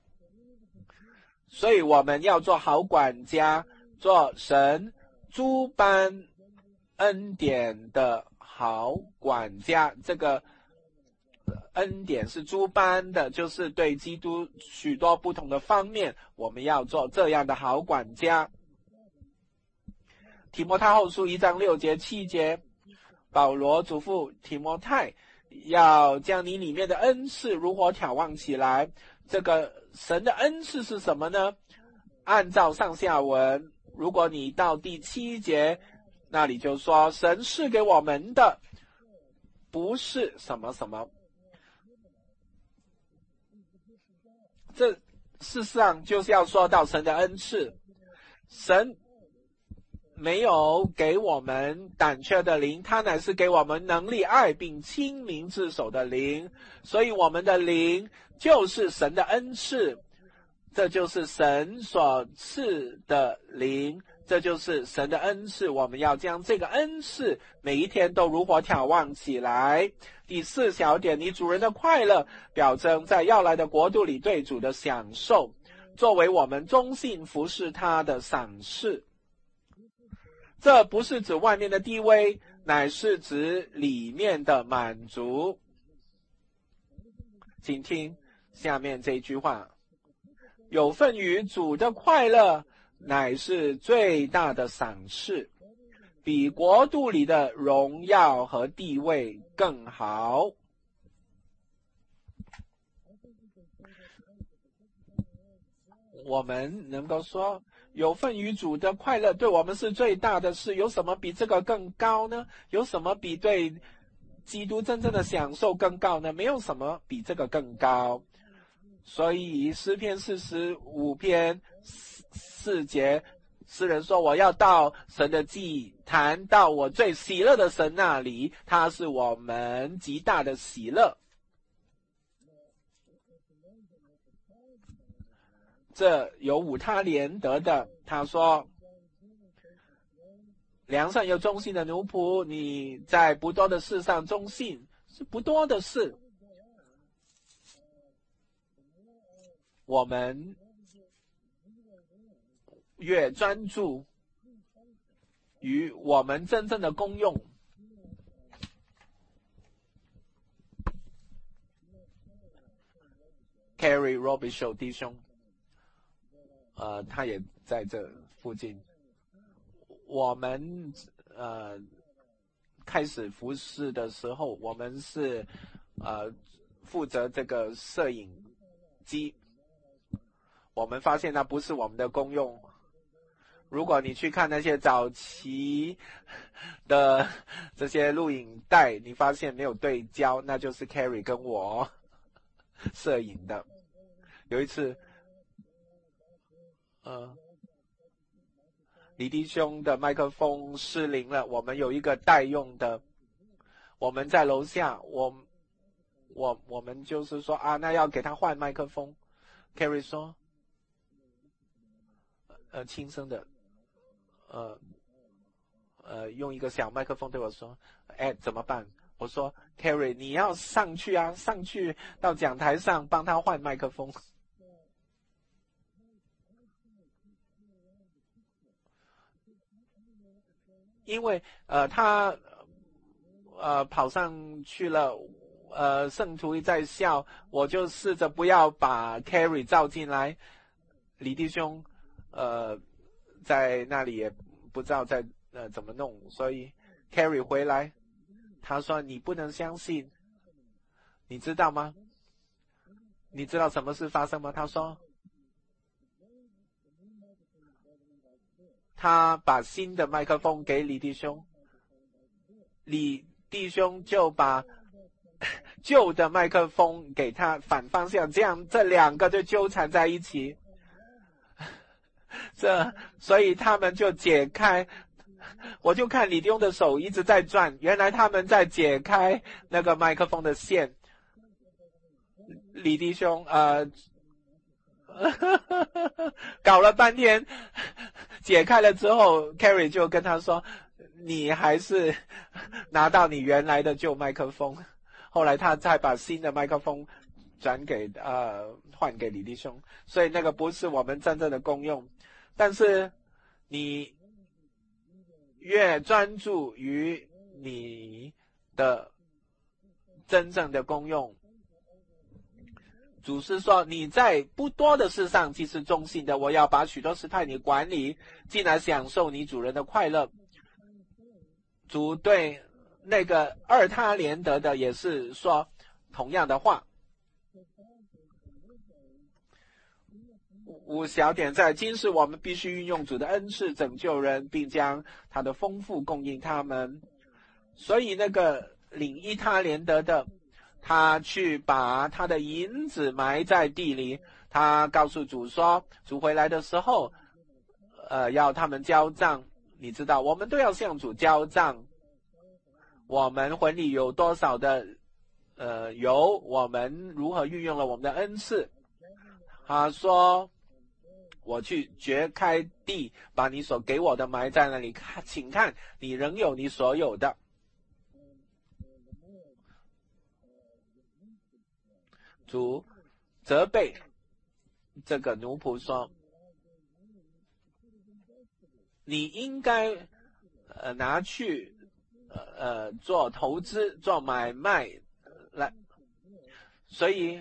所以我们要做好管家，做神诸般恩典的好管家。这个恩典是诸般的，就是对基督许多不同的方面，我们要做这样的好管家。提摩太后书1章6节7节，保罗嘱咐提摩太要将你里面的恩赐如火挑旺起来。这个神的恩赐是什么呢？按照上下文，如果你到第7节那里就说，神赐给我们的不是什么什么，这事实上就是要说到神的恩赐。神没有给我们胆怯的灵，他乃是给我们能力、爱并亲民自守的灵，所以我们的灵就是神的恩赐，这就是神所赐的灵，这就是神的恩赐。我们要将这个恩赐每一天都如火挑旺起来。第4小点，你主人的快乐表征在要来的国度里对主的享受，作为我们忠信服侍他的赏赐。这不是指外面的地位，乃是指里面的满足。请听下面这句话，有份于主的快乐乃是最大的赏赐，比国度里的荣耀和地位更好。我们能够说有份于主的快乐对我们是最大的事，有什么比这个更高呢？有什么比对基督真正的享受更高呢？没有什么比这个更高。所以诗篇45篇4节，诗人说，我要到神的祭坛，到我最喜乐的神那里，他是我们极大的喜乐。这有五他连得的，他说，良善又忠心的奴仆，你在不多的事上忠信，是不多的事。我们越专注于我们真正的功用，Carrie Robichaud 弟兄，他也在这附近。我们开始服侍的时候，我们是负责这个摄影机。我们发现那不是我们的功用。如果你去看那些早期的这些录影带，你发现没有对焦，那就是 Carrie 跟我摄影的。有一次李弟兄的麦克风失灵了，我们有一个代用的，我们在楼下，我们就是说那要给他换麦克风。Carrie 说轻声的用一个小麦克风对我说，怎么办？我说 Carrie 你要上去上去到讲台上帮他换麦克风。因为他跑上去了，圣徒在笑，我就试着不要把 Carrie 照进来。李弟兄在那里也不知道在怎么弄，所以 Carrie 回来，他说你不能相信，你知道吗？你知道什么事发生吗？他说他把新的麦克风给李弟兄，李弟兄就把旧的麦克风给他反方向，这样这两个就纠缠在一起。所以他们就解开，我就看李弟兄的手一直在转，原来他们在解开那个麦克风的线。李弟兄搞了半天，解开了之后 Carrie 就跟他说，你还是拿到你原来的旧麦克风。后来他再把新的麦克风转给换给李弟兄，所以那个不是我们真正的功用。但是你越专注于你的真正的功用。主是说，你在不多的事上既是忠心的，我要把许多事派你管理，进来享受你主人的快乐。主对那个二他连得的也是说同样的话。五小点，在今世我们必须运用主的恩赐拯救人，并将他的丰富供应他们。所以那个领一他连得的，他去把他的银子埋在地里，他告诉主说，主回来的时候要他们交账。你知道我们都要向主交账，我们魂里有多少的油，我们如何运用了我们的恩赐。他说，我去掘开地，把你所给我的埋在那里，请看你仍有你所有的。主责备这个奴仆说，你应该拿去做投资做买卖来。所以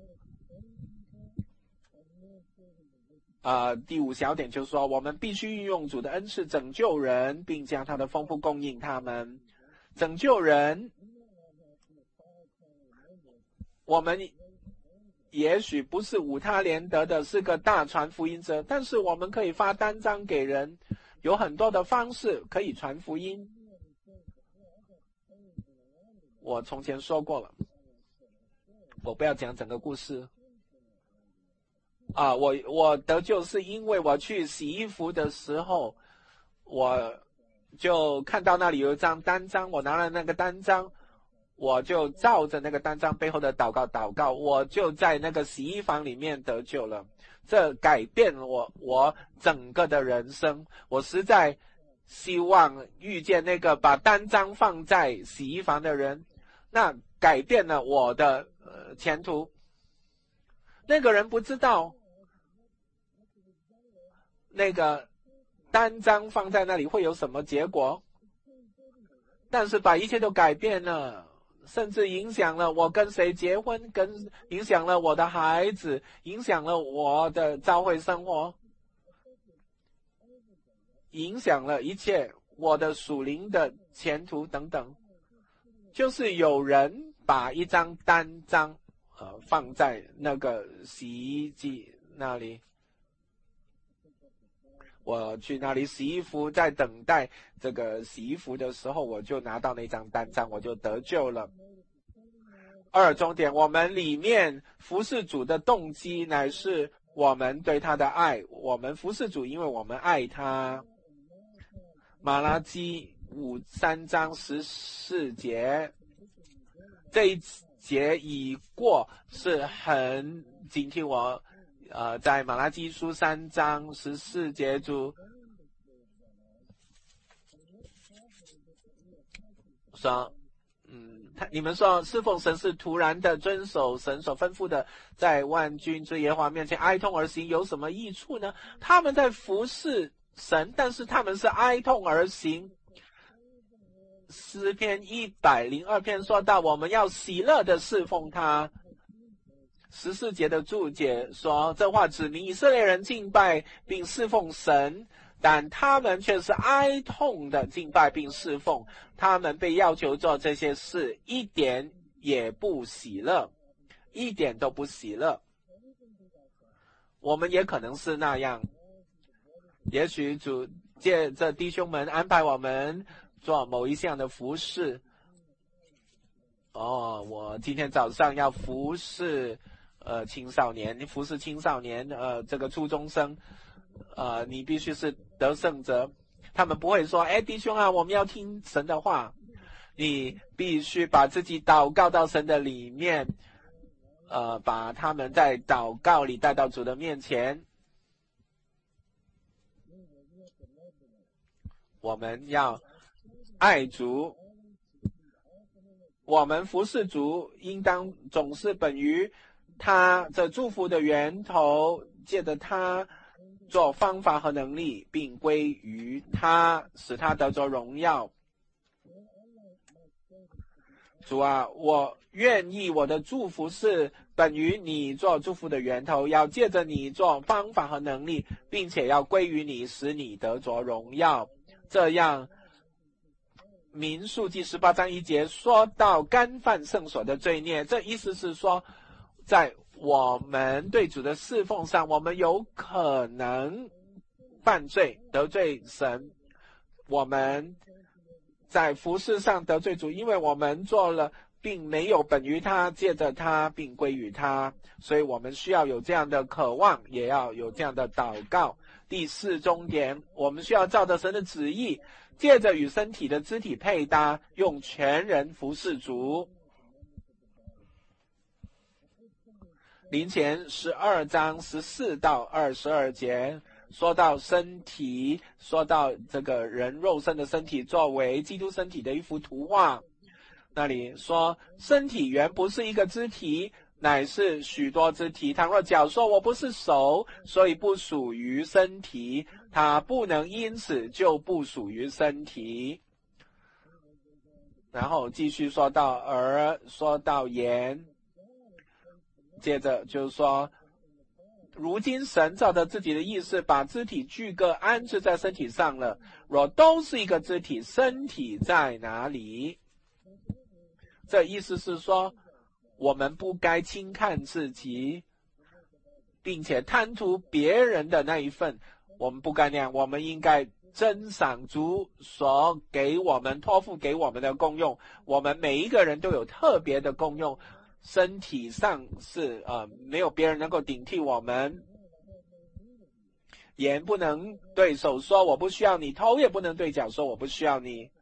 第五小点就是说，我们必须运用主的恩赐拯救人，并将他的丰富供应他们。拯救人，我们也许不是五他连得的，是个大传福音者，但是我们可以发单张给人，有很多的方式可以传福音。我从前说过了，我不要讲整个故事。我得救是因为我去洗衣服的时候，我就看到那里有一张单张，我拿了那个单张，我就照着那个单张背后的祷告，我就在那个洗衣房里面得救了。这改变了我整个的人生。我实在希望遇见那个把单张放在洗衣房的人，那改变了我的前途。那个人不知道那个单张放在那里会有什么结果，但是把一切都改变了，甚至影响了我跟谁结婚，影响了我的孩子，影响了我的教会生活，影响了一切我的属灵的前途等等。就是有人把一张单张放在那个洗衣机那里，我去那里洗衣服，在等待这个洗衣服的时候，我就拿到那张单张，我就得救了。二重点，我们里面服侍主的动机乃是我们对他的爱，我们服侍主因为我们爱他。马拉基3章14节，这一节已过，是很警惕我。在马拉基书3章14节，主说，你们说侍奉神是突然的遵守神所吩咐的，在万军之耶和华面前哀痛而行，有什么益处呢？他们在服侍神，但是他们是哀痛而行。诗篇102篇说到，我们要喜乐的侍奉他。14节的注解说，这话指明以色列人敬拜并侍奉神，但他们却是哀痛的敬拜并侍奉，他们被要求做这些事，一点也不喜乐，一点都不喜乐。我们也可能是那样，也许主借着弟兄们安排我们做某一项的服事。我今天早上要服事青少年，服侍青少年，这个初中生，你必须是得胜者。他们不会说，弟兄啊，我们要听神的话。你必须把自己祷告到神的里面，把他们在祷告里带到主的面前。我们要爱主，我们服侍主，应当总是本于他这祝福的源头，借着他做方法和能力，并归于他，使他得着荣耀。 主啊，我愿意我的祝福是本于你做祝福的源头，要借着你做方法和能力，并且要归于你，使你得着荣耀。这样民数记18章1节说到干犯圣所的罪孽，这意思是说，在我们对主的侍奉上，我们有可能犯罪得罪神，我们在服事上得罪主，因为我们做了并没有本于他，借着他并归于他，所以我们需要有这样的渴望，也要有这样的祷告。第四重点，我们需要照着神的旨意，借着与身体的肢体配搭，用全人服事主。林前12章14到22节说到身体，说到这个人肉身的身体作为基督身体的一幅图画。那里说，身体原不是一个肢体，乃是许多肢体。倘若脚说我不是手，所以不属于身体，它不能因此就不属于身体。然后继续说到耳，说到眼，接着就是说，如今神照着自己的意思，把肢体俱各安置在身体上了。若都是一个肢体，身体在哪里？这意思是说，我们不该轻看自己，并且贪图别人的那一份。我们不该那样，我们应该珍赏主所给我们托付给我们的功用。我们每一个人都有特别的功用，身体上是没有别人能够顶替我们。眼不能对手说我不需要你，头也不能对脚说我不需要你。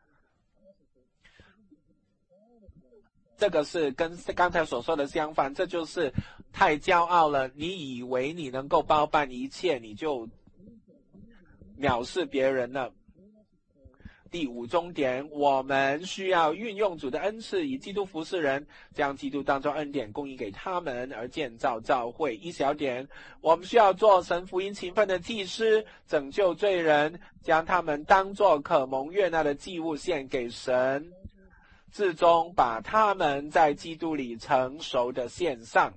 这个是跟刚才所说的相反，这就是太骄傲了。你以为你能够包办一切，你就藐视别人了。第五重点，我们需要运用主的恩赐，以基督服侍人，将基督当作恩典供应给他们，而建造教会。一小点，我们需要做神福音勤奋的祭司，拯救罪人，将他们当作可蒙悦纳的祭物献给神，至终把他们在基督里成熟的献上。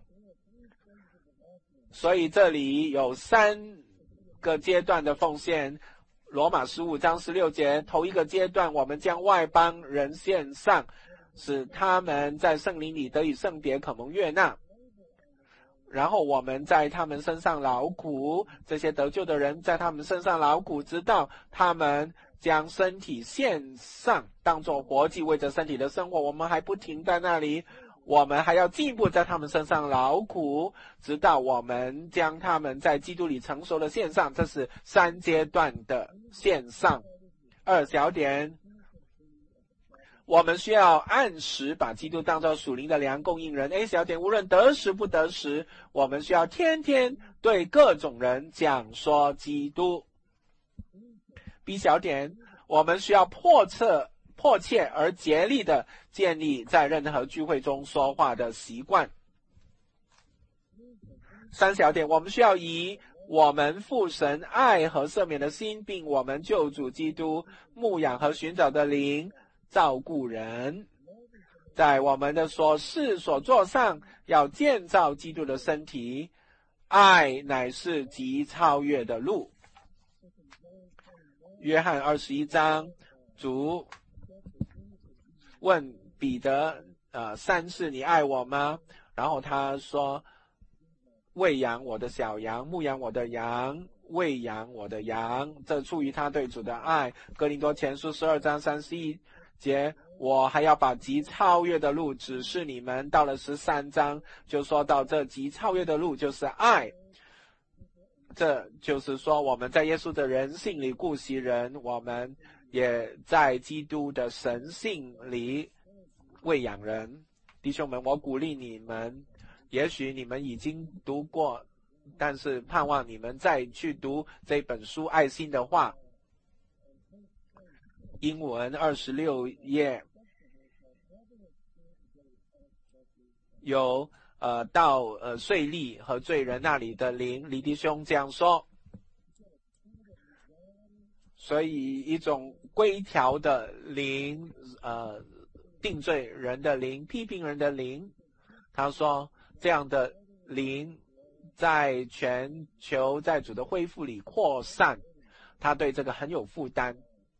所以这里有3个阶段的奉献。罗马15章16节，头一个阶段，我们将外邦人献上，使他们在圣灵里得以圣别，可蒙悦纳。然后我们在他们身上劳苦，这些得救的人在他们身上劳苦，直到他们将身体献上，当作活祭，为着身体的生活。我们还不停在那里，我们还要进一步在他们身上劳苦，直到我们将他们在基督里成熟的献上。这是3阶段的献上。2小点，我们需要按时把基督当作属灵的粮供应人。A 小点，无论得时不得时，我们需要天天对各种人讲说基督。B 小点，我们需要迫切而竭力的建立在任何聚会中说话的习惯。3小点，我们需要以我们父神爱和赦免的心，并我们救主基督牧养和寻找的灵照顾人，在我们的所事所做上要建造基督的身体。爱乃是极超越的路。约翰21章，主问彼得3次，你爱我吗？然后他说，喂养我的小羊，牧养我的羊，喂养我的羊，这出于他对主的爱。哥林多前书12章31节，我还要把极超越的路指示你们。到了13章就说到这极超越的路就是爱。这就是说，我们在耶稣的人性里顾惜人，我们也在基督的神性里喂养人。弟兄们，我鼓励你们，也许你们已经读过，但是盼望你们再去读这本书《爱心的话》。英文26页有到税吏和罪人那里的灵，李弟兄这样说。所以一种规条的灵定罪人的灵，批评人的灵。他说这样的灵在全球在主的恢复里扩散，他对这个很有负担。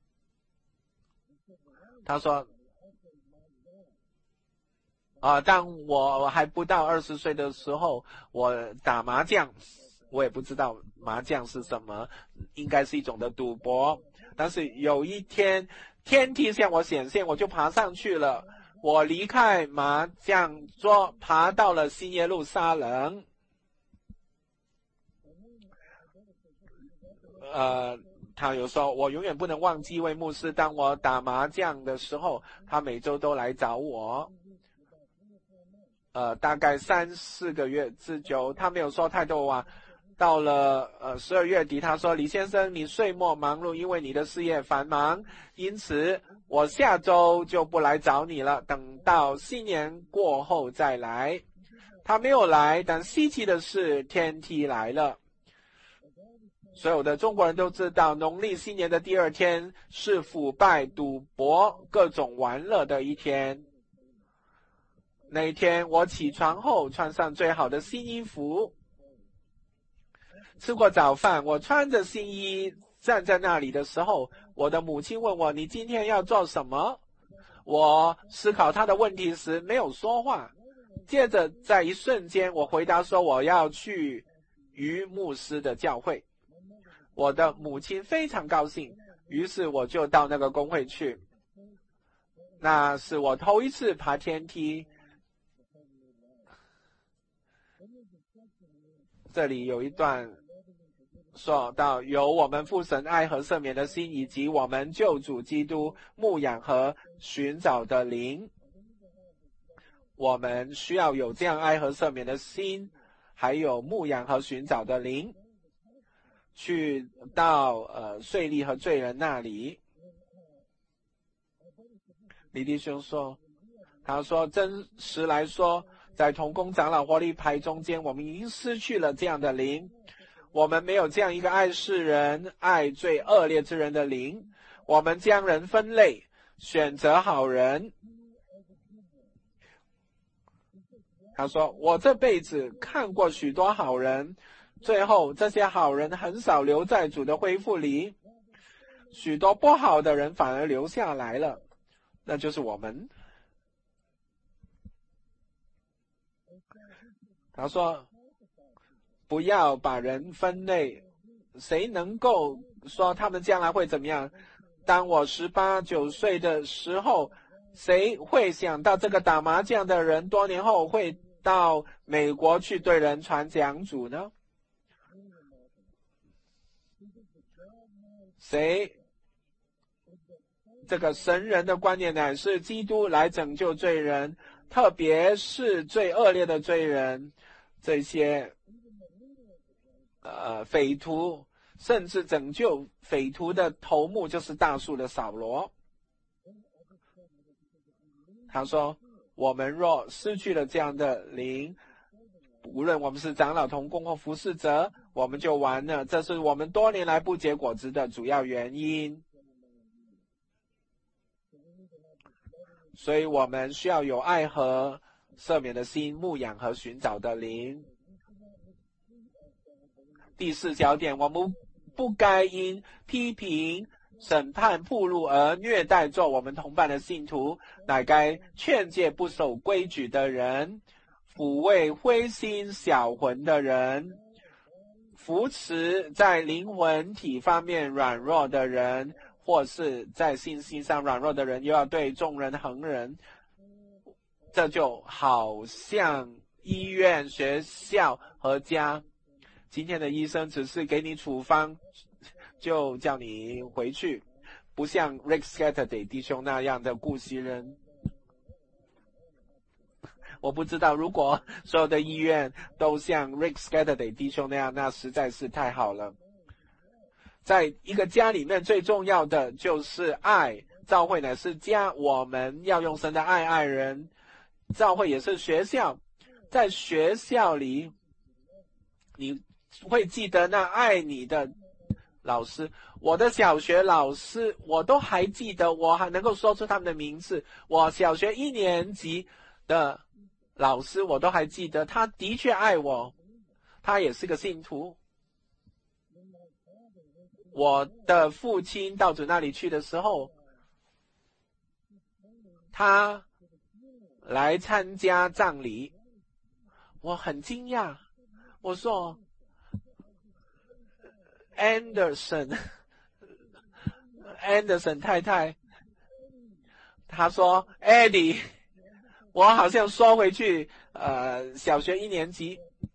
他说当我还不到20岁的时候，我打麻将，我也不知道麻将是什么，应该是一种的赌博。但是有一天天梯向我显现，我就爬上去了。我离开麻将桌，爬到了新耶路撒冷。他有说我永远不能忘记一位牧师，当我打麻将的时候，他每周都来找我。大概3-4个月之久，他没有说太多话。到了12月底，他说李先生，你岁末忙碌，因为你的事业繁忙，因此我下周就不来找你了，等到新年过后再来。他没有来，但稀奇的是天梯来了。所有的中国人都知道，农历新年的第2天是腐败、赌博、各种玩乐的一天。那一天我起床后穿上最好的新衣服，吃过早饭，我穿着新衣站在那里的时候，我的母亲问我，你今天要做什么？我思考她的问题时没有说话，接着在一瞬间我回答说我要去于牧师的教会。我的母亲非常高兴，于是我就到那个公会去。那是我头一次爬天梯。这里有一段说到，有我们父神爱和赦免的心，以及我们救主基督牧养和寻找的灵。我们需要有这样爱和赦免的心，还有牧养和寻找的灵，去到税吏和罪人那里。李弟兄说，他说真实来说，在同工长老活力派中间，我们已经失去了这样的灵。我们没有这样一个爱世人、爱最恶劣之人的灵。我们将人分类，选择好人。他说，我这辈子看过许多好人，最后这些好人很少留在主的恢复里，许多不好的人反而留下来了，那就是我们。他说不要把人分类，谁能够说他们将来会怎么样？当我18、19岁的时候，谁会想到这个打麻将的人多年后会到美国去对人传讲主呢？这个神人的观念乃是基督来拯救罪人，特别是最恶劣的罪人，这些匪徒，甚至拯救匪徒的头目就是大树的扫罗。他说，我们若失去了这样的灵，无论我们是长老、同工或服侍者，我们就完了。这是我们多年来不结果子的主要原因。所以我们需要有爱和赦免的心，牧养和寻找的灵。第4焦点，我们不该因批评、审判、暴露而虐待做我们同伴的信徒，乃该劝诫不守规矩的人，抚慰灰心小魂的人，扶持在灵魂体方面软弱的人，或是在信心上软弱的人，又要对众人恒忍。这就好像医院、学校和家，今天的医生只是给你处方就叫你回去，不像 Rick Scatterday 弟兄那样的顾惜人。我不知道，如果所有的医院都像 Rick Scatterday 弟兄那样，那实在是太好了。在一个家里面，最重要的就是爱。教会乃是家，我们要用神的爱爱人。教会也是学校，在学校里，你会记得那爱你的老师，我的小学老师我都还记得，我还能够说出他们的名字。我小学1年级的老师我都还记得，他的确爱我，他也是个信徒。我的父亲到主那里去的时候，他来参加葬礼，我很惊讶，我说Anderson 太太，他说 Eddie， 我好像说回去小学1年级，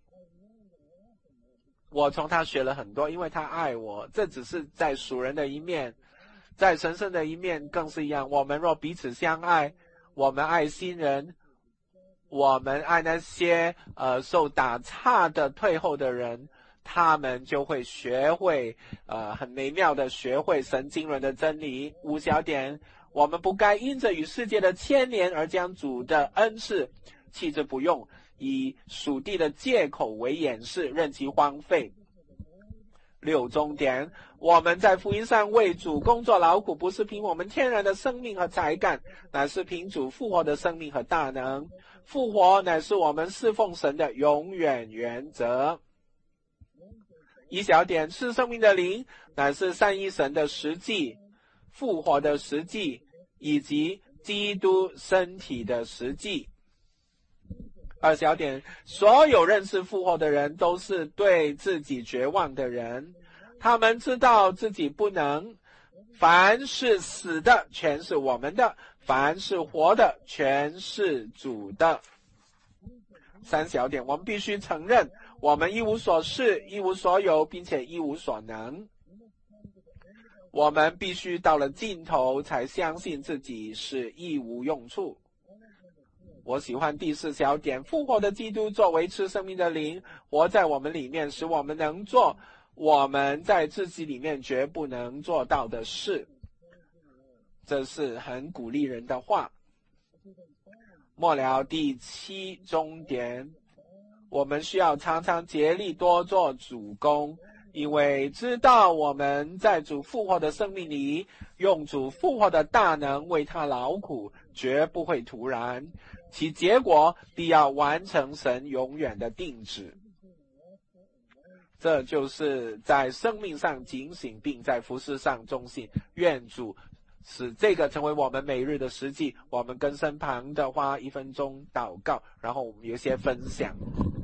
我从他学了很多，因为他爱我。这只是在属人的一面，在神圣的一面更是一样。我们若彼此相爱，我们爱新人，我们爱那些受打岔的退后的人，他们就会学会很美妙的学会神经纶的真理。5小点，我们不该因着与世界的牵连而将主的恩赐弃之不用，以属地的借口为掩饰，任其荒废。6重点，我们在福音上为主工作劳苦，不是凭我们天然的生命和才干，乃是凭主复活的生命和大能。复活乃是我们侍奉神的永远原则。1小点，是生命的灵乃是三一神的实际，复活的实际，以及基督身体的实际。2小点，所有认识复活的人都是对自己绝望的人，他们知道自己不能，凡是死的全是我们的，凡是活的全是主的。3小点，我们必须承认我们一无所事，一无所有，并且一无所能。我们必须到了尽头才相信自己是一无用处。我喜欢第4小点，复活的基督作为赐生命的灵活在我们里面，使我们能做我们在自己里面绝不能做到的事。这是很鼓励人的话。末了第7重点，我们需要常常竭力多做主工，因为知道我们在主复活的生命里用主复活的大能为他劳苦，绝不会突然，其结果必要完成神永远的定旨。这就是在生命上警醒，并在服事上忠信。愿主使这个成为我们每日的实际。我们跟身旁的花1分钟祷告，然后我们有些分享。